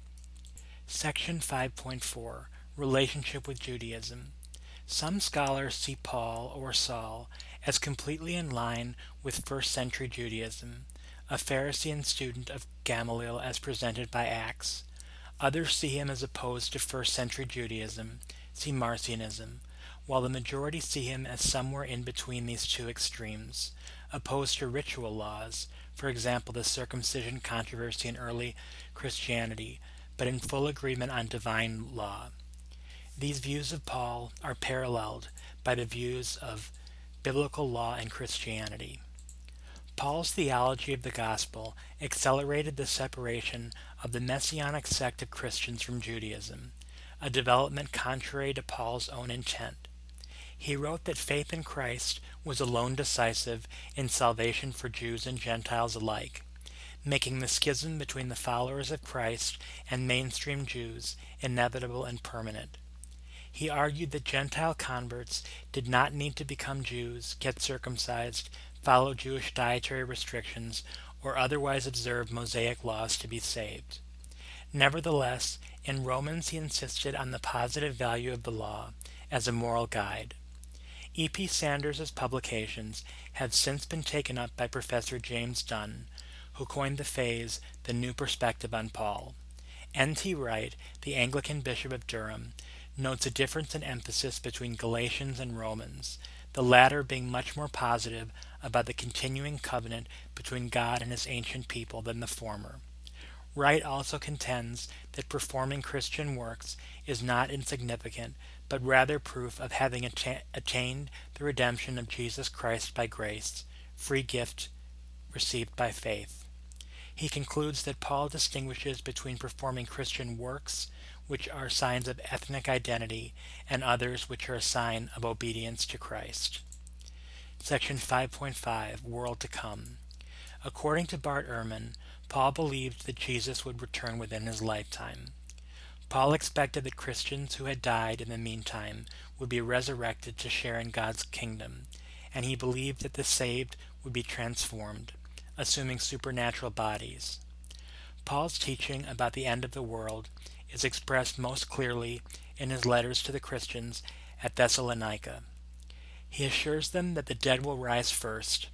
Section five point four, Relationship with Judaism. Some scholars see Paul, or Saul, as completely in line with first century Judaism, a Pharisee and student of Gamaliel as presented by Acts. Others see him as opposed to first century Judaism, see Marcionism, while the majority see him as somewhere in between these two extremes, opposed to ritual laws, for example the circumcision controversy in early Christianity, but in full agreement on divine law. These views of Paul are paralleled by the views of biblical law and Christianity. Paul's theology of the gospel accelerated the separation of the Messianic sect of Christians from Judaism, a development contrary to Paul's own intent. He wrote that faith in Christ was alone decisive in salvation for Jews and Gentiles alike, making the schism between the followers of Christ and mainstream Jews inevitable and permanent. He argued that Gentile converts did not need to become Jews, get circumcised, follow Jewish dietary restrictions, or otherwise observe Mosaic laws to be saved. Nevertheless, in Romans he insisted on the positive value of the law as a moral guide. E P Sanders' publications have since been taken up by Professor James Dunn, who coined the phrase, the new perspective on Paul. N T Wright, the Anglican Bishop of Durham, notes a difference in emphasis between Galatians and Romans, the latter being much more positive about the continuing covenant between God and his ancient people than the former. Wright also contends that performing Christian works is not insignificant, but rather proof of having atta- attained the redemption of Jesus Christ by grace, free gift received by faith. He concludes that Paul distinguishes between performing Christian works, which are signs of ethnic identity, and others which are a sign of obedience to Christ. Section five point five, World to Come. According to Bart Ehrman, Paul believed that Jesus would return within his lifetime. Paul expected that Christians who had died in the meantime would be resurrected to share in God's kingdom, and he believed that the saved would be transformed, assuming supernatural bodies. Paul's teaching about the end of the world is expressed most clearly in his letters to the Christians at Thessalonica. He assures them that the dead will rise first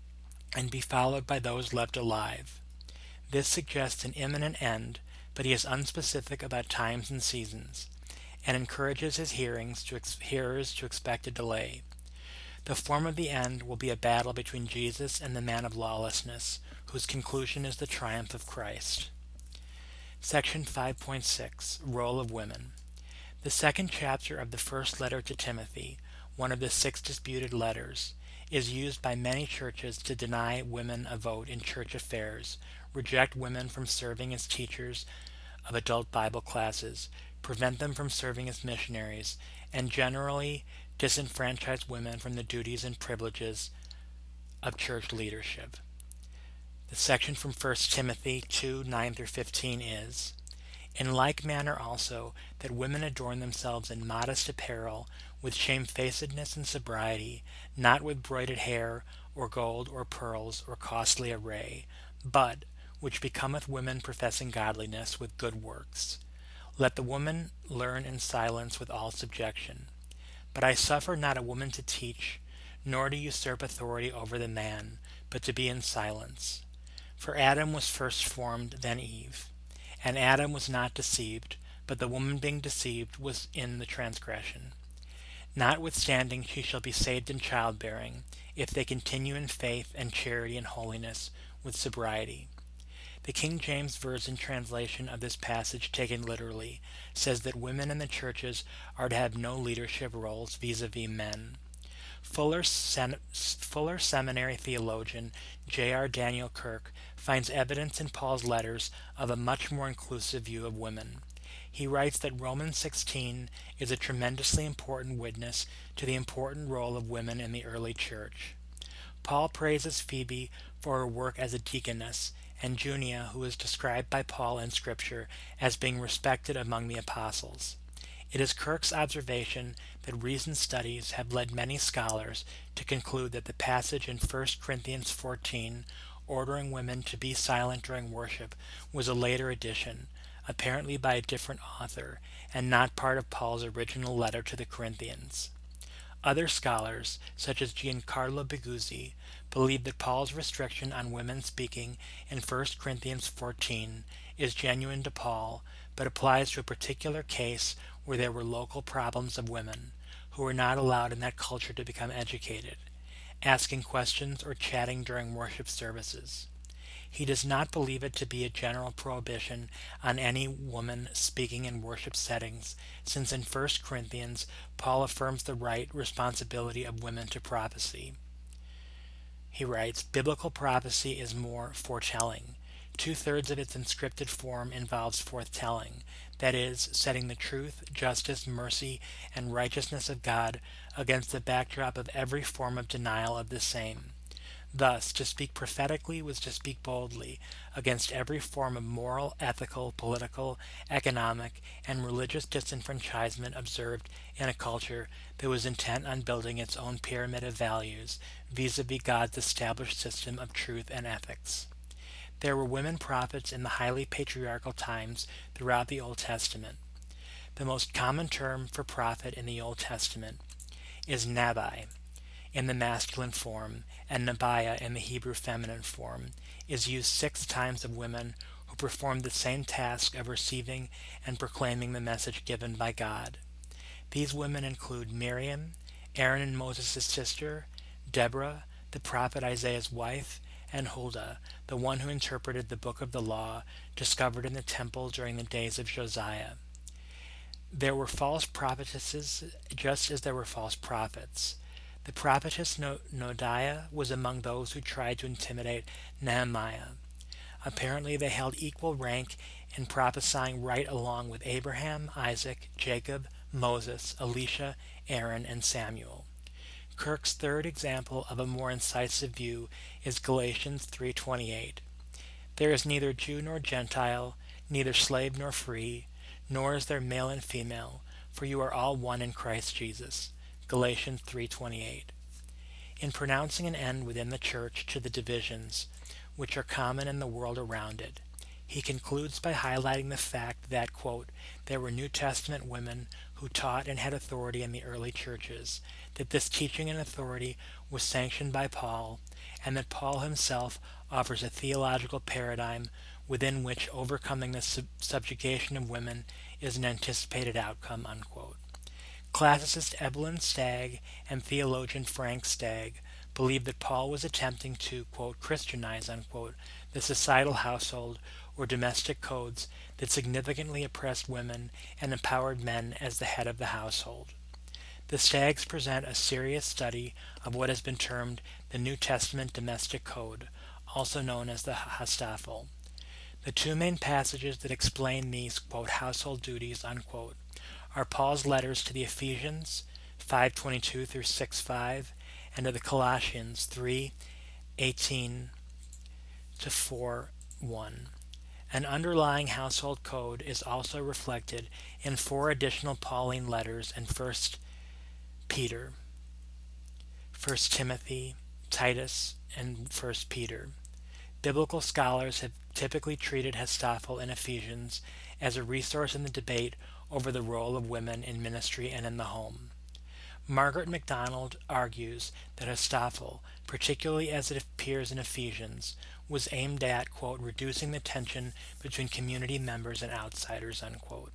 and be followed by those left alive. This suggests an imminent end, but he is unspecific about times and seasons, and encourages his hearings to ex- hearers to expect a delay. The form of the end will be a battle between Jesus and the man of lawlessness, whose conclusion is the triumph of Christ. Section five point six, Role of Women. The second chapter of the first letter to Timothy, one of the six disputed letters, is used by many churches to deny women a vote in church affairs, reject women from serving as teachers of adult Bible classes, prevent them from serving as missionaries, and generally disenfranchise women from the duties and privileges of church leadership. The section from First Timothy two, nine through fifteen is, In like manner also, that women adorn themselves in modest apparel, with shamefacedness and sobriety, not with broided hair, or gold, or pearls, or costly array, but, which becometh women professing godliness, with good works. Let the woman learn in silence with all subjection. But I suffer not a woman to teach, nor to usurp authority over the man, but to be in silence. For Adam was first formed, then Eve. And Adam was not deceived, but the woman being deceived was in the transgression. Notwithstanding she shall be saved in childbearing, if they continue in faith and charity and holiness, with sobriety. The King James Version translation of this passage, taken literally, says that women in the churches are to have no leadership roles vis-a-vis men. Fuller, Sen- Fuller Seminary theologian J R Daniel Kirk finds evidence in Paul's letters of a much more inclusive view of women. He writes that Romans sixteen is a tremendously important witness to the important role of women in the early church. Paul praises Phoebe for her work as a deaconess, and Junia, who is described by Paul in Scripture as being respected among the apostles. It is Kirk's observation that recent studies have led many scholars to conclude that the passage in First Corinthians fourteen, ordering women to be silent during worship, was a later addition, apparently by a different author, and not part of Paul's original letter to the Corinthians. Other scholars, such as Giancarlo Biguzzi, believe that Paul's restriction on women speaking in First Corinthians fourteen is genuine to Paul, but applies to a particular case where there were local problems of women, who were not allowed in that culture to become educated, asking questions or chatting during worship services. He does not believe it to be a general prohibition on any woman speaking in worship settings, since in First Corinthians, Paul affirms the right responsibility of women to prophecy. He writes, Biblical prophecy is more foretelling. Two-thirds of its inscripted form involves foretelling, that is, setting the truth, justice, mercy, and righteousness of God against the backdrop of every form of denial of the same. Thus, to speak prophetically was to speak boldly against every form of moral, ethical, political, economic, and religious disenfranchisement observed in a culture that was intent on building its own pyramid of values vis-a-vis God's established system of truth and ethics. There were women prophets in the highly patriarchal times throughout the Old Testament. The most common term for prophet in the Old Testament is Nabai, in the masculine form, and Nabiah in the Hebrew feminine form, is used six times of women who performed the same task of receiving and proclaiming the message given by God. These women include Miriam, Aaron and Moses' sister, Deborah, the prophet Isaiah's wife, and Huldah, the one who interpreted the book of the law discovered in the temple during the days of Josiah. There were false prophetesses just as there were false prophets. The prophetess Noadiah was among those who tried to intimidate Nehemiah. Apparently they held equal rank in prophesying right along with Abraham, Isaac, Jacob, Moses, Elisha, Aaron, and Samuel. Kirk's third example of a more incisive view is Galatians three twenty-eight. There is neither Jew nor Gentile, neither slave nor free, nor is there male and female, for you are all one in Christ Jesus. Galatians three twenty-eight. In pronouncing an end within the church to the divisions, which are common in the world around it, he concludes by highlighting the fact that, quote, there were New Testament women who taught and had authority in the early churches, that this teaching and authority was sanctioned by Paul, and that Paul himself offers a theological paradigm within which overcoming the sub- subjugation of women is an anticipated outcome, unquote. Classicist Evelyn Stagg and theologian Frank Stagg believed that Paul was attempting to, quote, Christianize, unquote, the societal household or domestic codes that significantly oppressed women and empowered men as the head of the household. The Staggs present a serious study of what has been termed the New Testament domestic code, also known as the Hastafel. The two main passages that explain these, quote, household duties, unquote, are Paul's letters to the Ephesians, five twenty-two through six five, and to the Colossians, three eighteen to four one. An underlying household code is also reflected in four additional Pauline letters in First Peter, First Timothy, Titus, and First Peter. Biblical scholars have typically treated Hastafel in Ephesians as a resource in the debate over the role of women in ministry and in the home. Margaret MacDonald argues that Hastafel, particularly as it appears in Ephesians, was aimed at, quote, reducing the tension between community members and outsiders, unquote.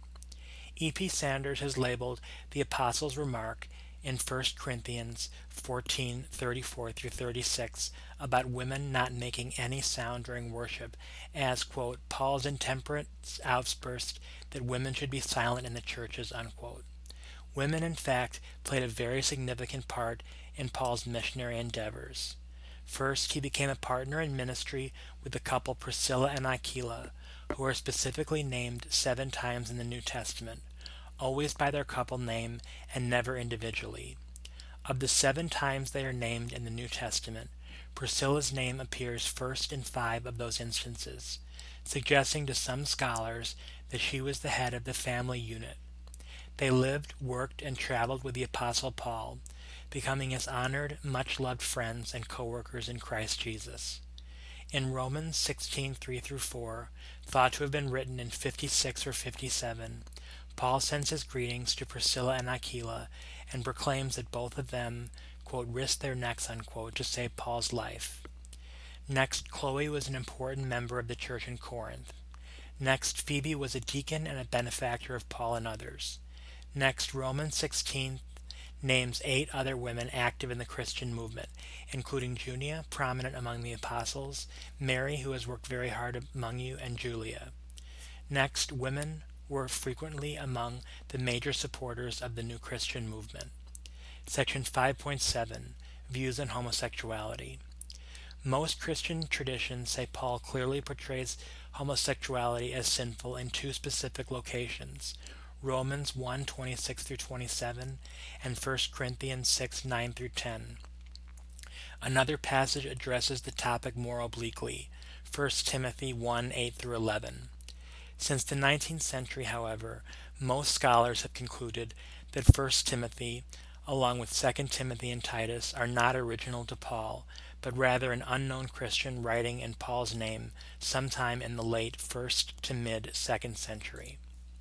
E P Sanders has labeled the Apostles' remark in First Corinthians fourteen thirty-four through thirty-six about women not making any sound during worship as, quote, Paul's intemperate outburst that women should be silent in the churches, unquote. Women, in fact, played a very significant part in Paul's missionary endeavors. First, he became a partner in ministry with the couple Priscilla and Aquila, who are specifically named seven times in the New Testament, always by their couple name and never individually. Of the seven times they are named in the New Testament, Priscilla's name appears first in five of those instances, suggesting to some scholars that she was the head of the family unit. They lived, worked, and traveled with the Apostle Paul, becoming his honored, much-loved friends and co-workers in Christ Jesus. In Romans sixteen three through four, thought to have been written in fifty-six or fifty-seven, Paul sends his greetings to Priscilla and Aquila and proclaims that both of them, quote, risked their necks, unquote, to save Paul's life. Next, Chloe was an important member of the church in Corinth. Next, Phoebe was a deacon and a benefactor of Paul and others. Next, Romans sixteen names eight other women active in the Christian movement, including Junia, prominent among the apostles, Mary, who has worked very hard among you, and Julia. Next, women were frequently among the major supporters of the new Christian movement. Section five point seven, Views on Homosexuality. Most Christian traditions say Paul clearly portrays homosexuality as sinful in two specific locations, Romans one twenty-six through twenty-seven and First Corinthians six nine through ten. Another passage addresses the topic more obliquely, First Timothy one eight through eleven. Since the nineteenth century, however, most scholars have concluded that First Timothy, along with Second Timothy and Titus, are not original to Paul, but rather an unknown Christian writing in Paul's name sometime in the late first to mid-second century.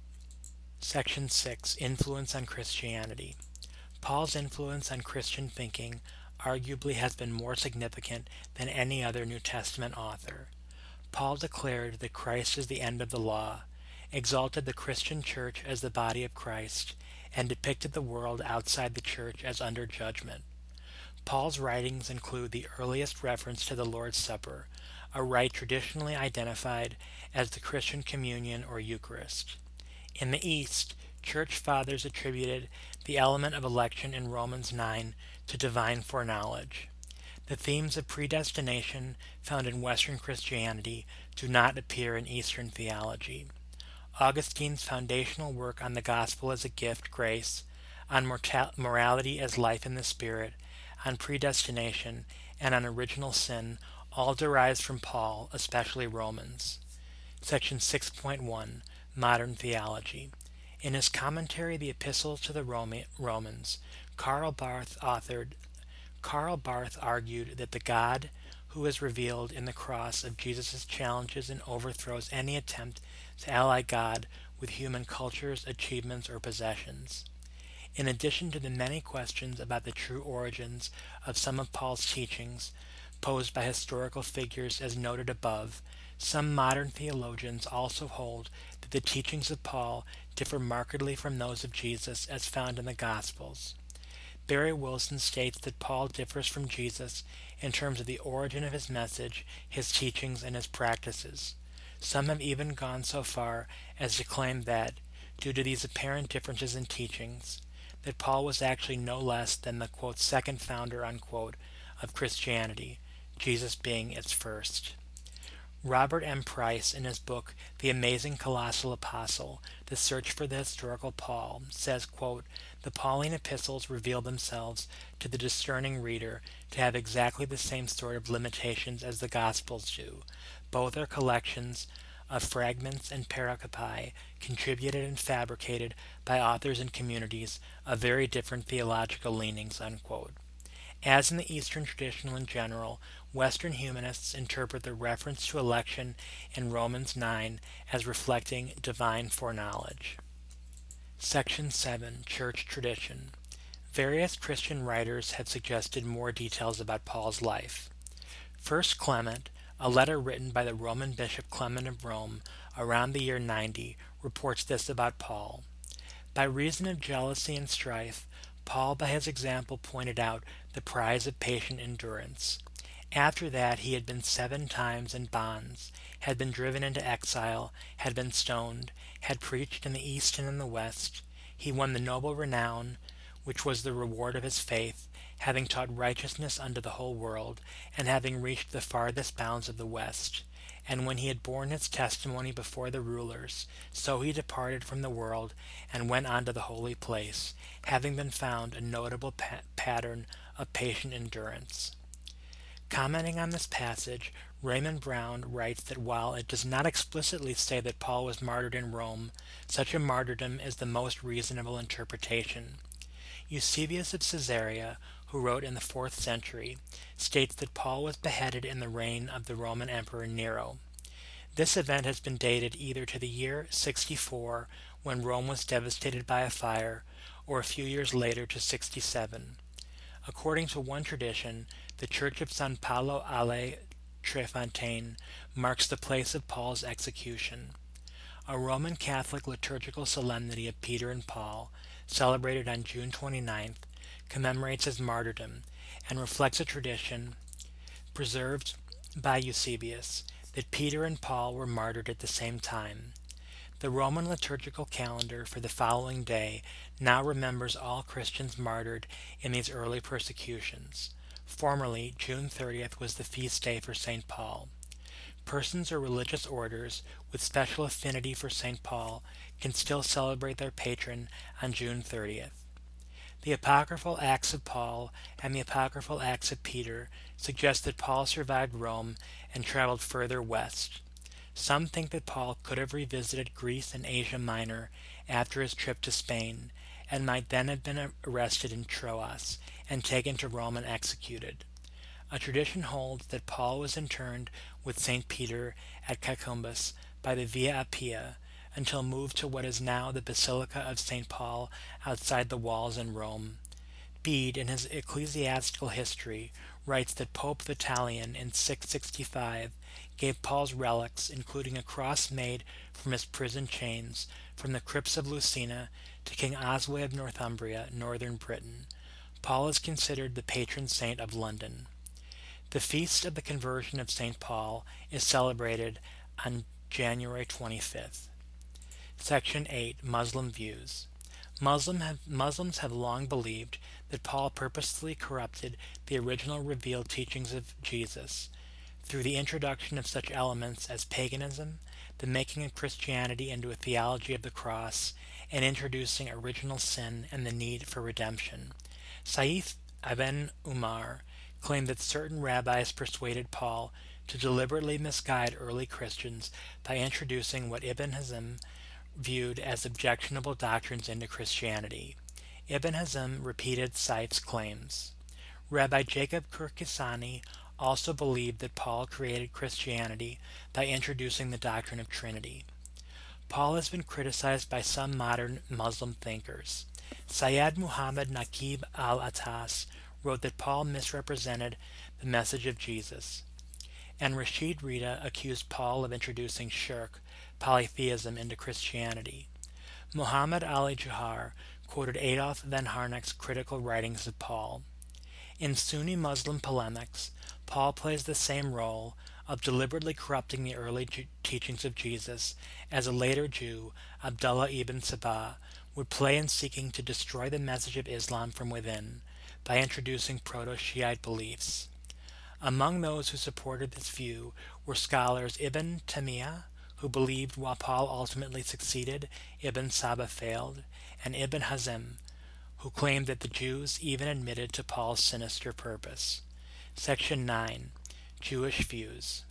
Section six. Influence on Christianity. Paul's influence on Christian thinking arguably has been more significant than any other New Testament author. Paul declared that Christ is the end of the law, exalted the Christian church as the body of Christ, and depicted the world outside the church as under judgment. Paul's writings include the earliest reference to the Lord's Supper, a rite traditionally identified as the Christian communion or Eucharist. In the East, church fathers attributed the element of election in Romans nine to divine foreknowledge. The themes of predestination found in Western Christianity do not appear in Eastern theology. Augustine's foundational work on the gospel as a gift, grace, on mortal- morality as life in the Spirit, on predestination, and on original sin all derives from Paul, especially Romans. Section six point one, Modern Theology. In his commentary, The Epistle to the Roma- Romans, Karl Barth authored Karl Barth argued that the God who is revealed in the cross of Jesus challenges and overthrows any attempt to ally God with human cultures, achievements, or possessions. In addition to the many questions about the true origins of some of Paul's teachings posed by historical figures as noted above, some modern theologians also hold that the teachings of Paul differ markedly from those of Jesus as found in the Gospels. Barry Wilson states that Paul differs from Jesus in terms of the origin of his message, his teachings, and his practices. Some have even gone so far as to claim that, due to these apparent differences in teachings, that Paul was actually no less than the, quote, second founder, unquote, of Christianity, Jesus being its first. Robert M. Price, in his book The Amazing Colossal Apostle, The Search for the Historical Paul, says, quote, the Pauline epistles reveal themselves to the discerning reader to have exactly the same sort of limitations as the Gospels do. Both are collections of fragments and pericope contributed and fabricated by authors and communities of very different theological leanings, unquote. As in the Eastern tradition in general, Western humanists interpret the reference to election in Romans nine as reflecting divine foreknowledge. Section seven. Church Tradition. Various Christian writers have suggested more details about Paul's life. First Clement, a letter written by the Roman Bishop Clement of Rome around the year ninety, reports this about Paul. By reason of jealousy and strife, Paul by his example pointed out the prize of patient endurance. After that he had been seven times in bonds, had been driven into exile, had been stoned, had preached in the East and in the West. He won the noble renown, which was the reward of his faith, having taught righteousness unto the whole world, and having reached the farthest bounds of the West. And when he had borne his testimony before the rulers, so he departed from the world, and went on to the holy place, having been found a notable pa- pattern of patient endurance. Commenting on this passage, Raymond Brown writes that while it does not explicitly say that Paul was martyred in Rome, such a martyrdom is the most reasonable interpretation. Eusebius of Caesarea, who wrote in the fourth century, states that Paul was beheaded in the reign of the Roman Emperor Nero. This event has been dated either to the year sixty-four, when Rome was devastated by a fire, or a few years later to sixty-seven. According to one tradition, the church of San Paolo alle Trefontaine marks the place of Paul's execution. A Roman Catholic liturgical solemnity of Peter and Paul, celebrated on June twenty-ninth, commemorates his martyrdom and reflects a tradition preserved by Eusebius that Peter and Paul were martyred at the same time. The Roman liturgical calendar for the following day now remembers all Christians martyred in these early persecutions. Formerly, June thirtieth was the feast day for Saint Paul. Persons or religious orders with special affinity for Saint Paul can still celebrate their patron on June thirtieth. The apocryphal Acts of Paul and the apocryphal Acts of Peter suggest that Paul survived Rome and traveled further west. Some think that Paul could have revisited Greece and Asia Minor after his trip to Spain, and might then have been arrested in Troas and taken to Rome and executed. A tradition holds that Paul was interned with Saint Peter at Cacumbus by the Via Appia until moved to what is now the Basilica of Saint Paul outside the walls in Rome. Bede, in his Ecclesiastical History, writes that Pope Vitalian in six sixty-five gave Paul's relics, including a cross made from his prison chains, from the crypts of Lucina to King Oswy of Northumbria, northern Britain. Paul is considered the patron saint of London. The feast of the conversion of Saint Paul is celebrated on January twenty-fifth. Section eight. Muslim Views. Muslim have, Muslims have long believed that Paul purposely corrupted the original revealed teachings of Jesus through the introduction of such elements as paganism, the making of Christianity into a theology of the cross, and introducing original sin and the need for redemption. Saif ibn Umar claimed that certain rabbis persuaded Paul to deliberately misguide early Christians by introducing what Ibn Hazm viewed as objectionable doctrines into Christianity. Ibn Hazm repeated Saif's claims. Rabbi Jacob Kirkisani also believed that Paul created Christianity by introducing the doctrine of Trinity. Paul has been criticized by some modern Muslim thinkers. Syed Muhammad Naqib al-Attas wrote that Paul misrepresented the message of Jesus, and Rashid Rida accused Paul of introducing shirk, polytheism, into Christianity. Muhammad Ali Johar quoted Adolf von Harnack's critical writings of Paul. In Sunni Muslim polemics, Paul plays the same role of deliberately corrupting the early Ju- teachings of Jesus as a later Jew, Abdullah ibn Sabah, would play in seeking to destroy the message of Islam from within by introducing proto-Shiite beliefs. Among those who supported this view were scholars Ibn Taymiyyah, who believed while Paul ultimately succeeded, Ibn Sabah failed, and Ibn Hazm, who claimed that the Jews even admitted to Paul's sinister purpose. Section nine. Jewish Views.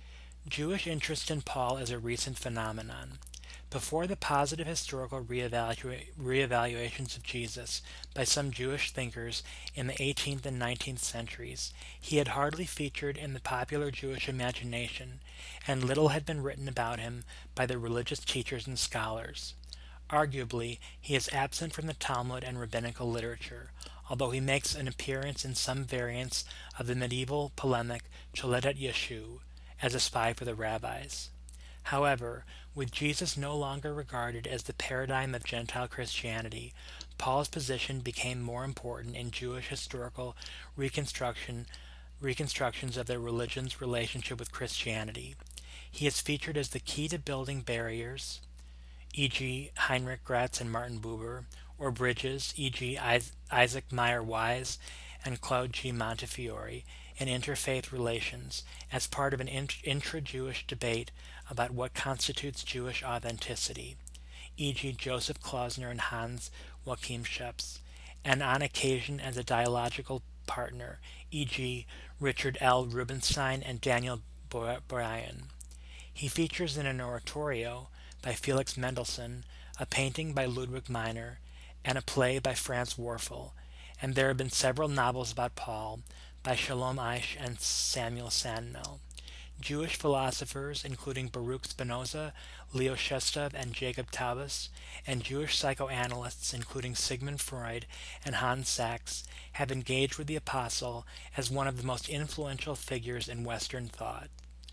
Jewish interest in Paul is a recent phenomenon. Before the positive historical reevalu- reevaluations of Jesus by some Jewish thinkers in the eighteenth and nineteenth centuries, he had hardly featured in the popular Jewish imagination, and little had been written about him by the religious teachers and scholars. Arguably, he is absent from the Talmud and rabbinical literature, although he makes an appearance in some variants of the medieval polemic Choledet Yeshu as a spy for the rabbis. However, with Jesus no longer regarded as the paradigm of Gentile Christianity, Paul's position became more important in Jewish historical reconstruction, reconstructions of their religion's relationship with Christianity. He is featured as the key to building barriers, for example. Heinrich Graetz and Martin Buber, or bridges, for example. Isaac Meyer Wise and Claude G. Montefiore, in interfaith relations as part of an intra-Jewish debate about what constitutes Jewish authenticity, for example. Joseph Klausner and Hans Joachim Scheps, and on occasion as a dialogical partner, for example. Richard L. Rubinstein and Daniel Bryan. He features in an oratorio by Felix Mendelssohn, a painting by Ludwig Miner, and a play by Franz Werfel, and there have been several novels about Paul by Shalom Asch and Samuel Sandmel. Jewish philosophers, including Baruch Spinoza, Leo Shestov, and Jacob Taubes, and Jewish psychoanalysts, including Sigmund Freud and Hans Sachs, have engaged with the Apostle as one of the most influential figures in Western thought.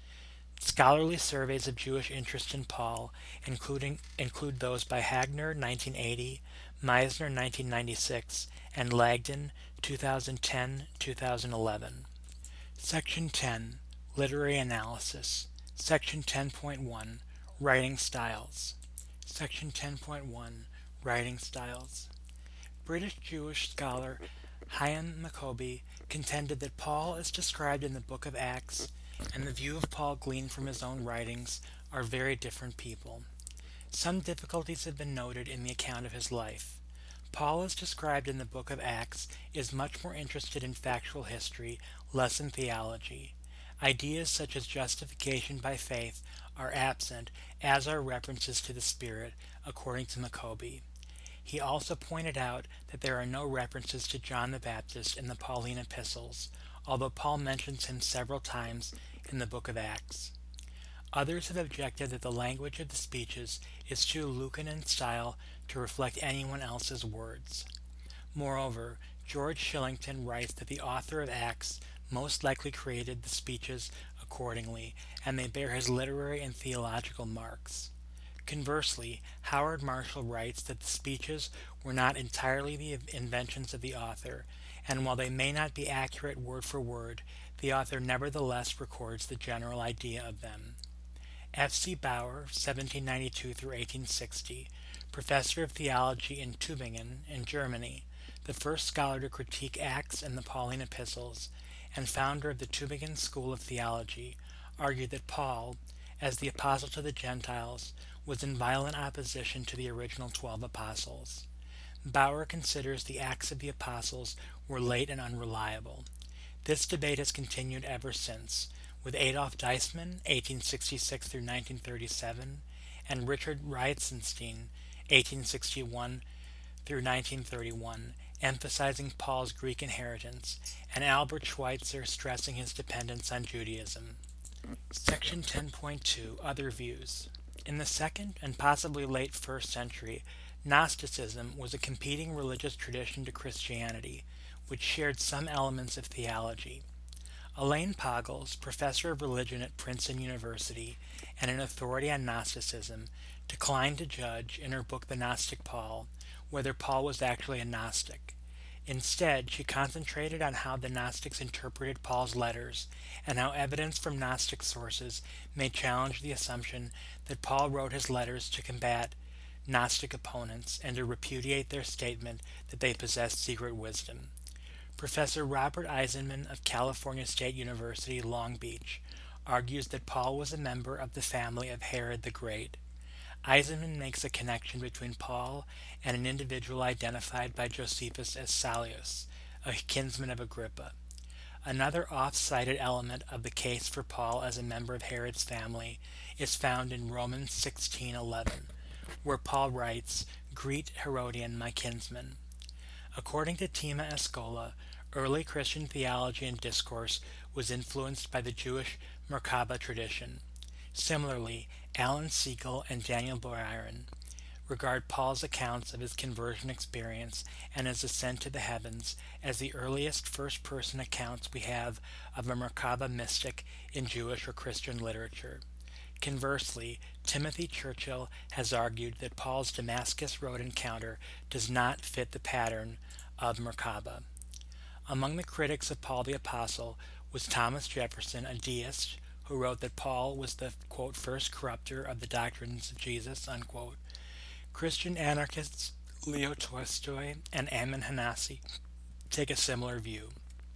Scholarly surveys of Jewish interest in Paul, including include those by Hagner, nineteen eighty, Meisner, nineteen ninety-six, and Lagden, twenty ten to twenty eleven. Section ten. Literary Analysis. Section ten point one. Writing Styles. Section ten point one. Writing Styles. British Jewish scholar Chaim Jacobi contended that Paul, as described in the Book of Acts, and the view of Paul gleaned from his own writings, are very different people. Some difficulties have been noted in the account of his life. Paul, as described in the Book of Acts, is much more interested in factual history, less in theology. Ideas such as justification by faith are absent, as are references to the Spirit, according to Jacobi. He also pointed out that there are no references to John the Baptist in the Pauline epistles, although Paul mentions him several times in the Book of Acts. Others have objected that the language of the speeches is too Lucan in style to reflect anyone else's words. Moreover, George Shillington writes that the author of Acts most likely created the speeches accordingly, and they bear his literary and theological marks. Conversely, Howard Marshall writes that the speeches were not entirely the inventions of the author, and while they may not be accurate word for word, the author nevertheless records the general idea of them. F C Bauer, seventeen ninety-two through eighteen sixty, professor of theology in Tübingen, in Germany, the first scholar to critique Acts and the Pauline epistles, and founder of the Tübingen School of Theology, argued that Paul, as the apostle to the Gentiles, was in violent opposition to the original twelve apostles. Bauer considers the Acts of the Apostles were late and unreliable. This debate has continued ever since, with Adolf Deismann, eighteen sixty-six through nineteen thirty-seven, and Richard Reitzenstein, eighteen sixty-one through nineteen thirty-one, emphasizing Paul's Greek inheritance, and Albert Schweitzer stressing his dependence on Judaism. Section ten point two. Other Views. In the second and possibly late first century, Gnosticism was a competing religious tradition to Christianity, which shared some elements of theology. Elaine Pagels, professor of religion at Princeton University and an authority on Gnosticism, declined to judge, in her book The Gnostic Paul, whether Paul was actually a Gnostic. Instead, she concentrated on how the Gnostics interpreted Paul's letters and how evidence from Gnostic sources may challenge the assumption that Paul wrote his letters to combat Gnostic opponents and to repudiate their statement that they possessed secret wisdom. Professor Robert Eisenman of California State University, Long Beach, argues that Paul was a member of the family of Herod the Great. Eisenman makes a connection between Paul and an individual identified by Josephus as Salius, a kinsman of Agrippa. Another oft-cited element of the case for Paul as a member of Herod's family is found in Romans sixteen eleven, where Paul writes, "Greet Herodian, my kinsman." According to Tima Escola, early Christian theology and discourse was influenced by the Jewish Merkabah tradition. Similarly, Alan Siegel and Daniel Byron regard Paul's accounts of his conversion experience and his ascent to the heavens as the earliest first-person accounts we have of a Merkabah mystic in Jewish or Christian literature. Conversely, Timothy Churchill has argued that Paul's Damascus Road encounter does not fit the pattern of Merkabah. Among the critics of Paul the Apostle was Thomas Jefferson, a deist, who wrote that Paul was the, quote, first corrupter of the doctrines of Jesus, unquote. Christian anarchists Leo Tolstoy and Ammon Hanassi take a similar view.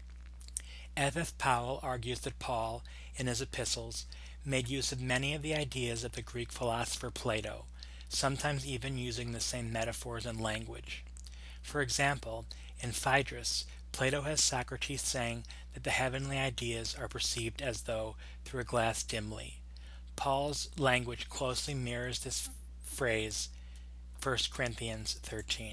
F. F. Powell argues that Paul, in his epistles, made use of many of the ideas of the Greek philosopher Plato, sometimes even using the same metaphors and language. For example, in Phaedrus, Plato has Socrates saying that the heavenly ideas are perceived as though through a glass dimly. Paul's language closely mirrors this phrase, First Corinthians thirteen.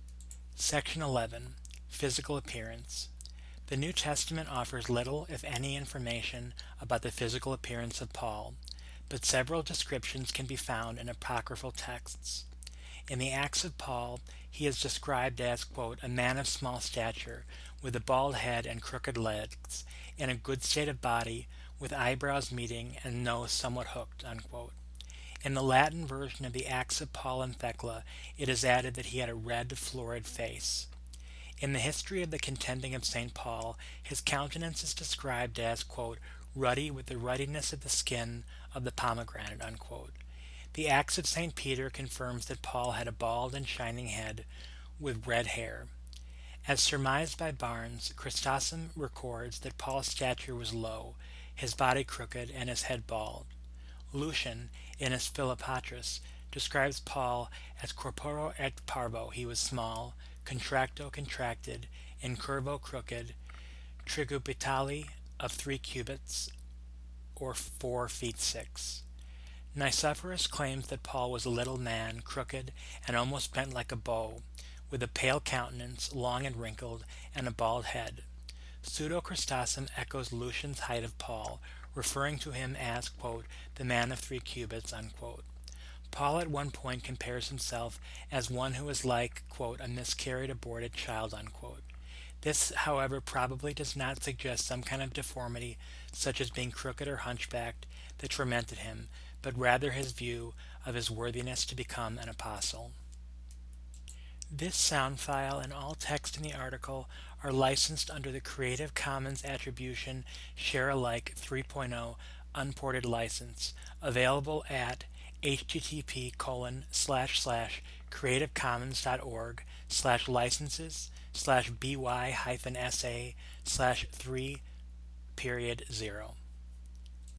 Section eleven. Physical appearance. The New Testament offers little, if any, information about the physical appearance of Paul, but several descriptions can be found in apocryphal texts. In the Acts of Paul, he is described as, quote, a man of small stature, with a bald head and crooked legs, in a good state of body, with eyebrows meeting and nose somewhat hooked, unquote. In the Latin version of the Acts of Paul and Thecla, it is added that he had a red, florid face. In the history of the contending of Saint Paul, his countenance is described as, quote, ruddy with the ruddiness of the skin of the pomegranate, unquote. The Acts of Saint Peter confirms that Paul had a bald and shining head with red hair. As surmised by Barnes, Chrysostom records that Paul's stature was low, his body crooked, and his head bald. Lucian, in his Philopatris, describes Paul as corporo et parvo. He was small, contracto contracted, incurvo crooked, trigubitali of three cubits, or four feet six. Nicephorus claims that Paul was a little man, crooked, and almost bent like a bow, with a pale countenance, long and wrinkled, and a bald head. Pseudo-Chrysostom echoes Lucian's height of Paul, referring to him as, quote, the man of three cubits, unquote. Paul at one point compares himself as one who is like, quote, a miscarried aborted child, unquote. This, however, probably does not suggest some kind of deformity, such as being crooked or hunchbacked, that tormented him, but rather his view of his worthiness to become an apostle. This sound file and all text in the article are licensed under the Creative Commons Attribution Share Alike three point oh unported license, available at http colon slash slash creativecommons.org slash licenses slash by hyphen sa slash three period zero.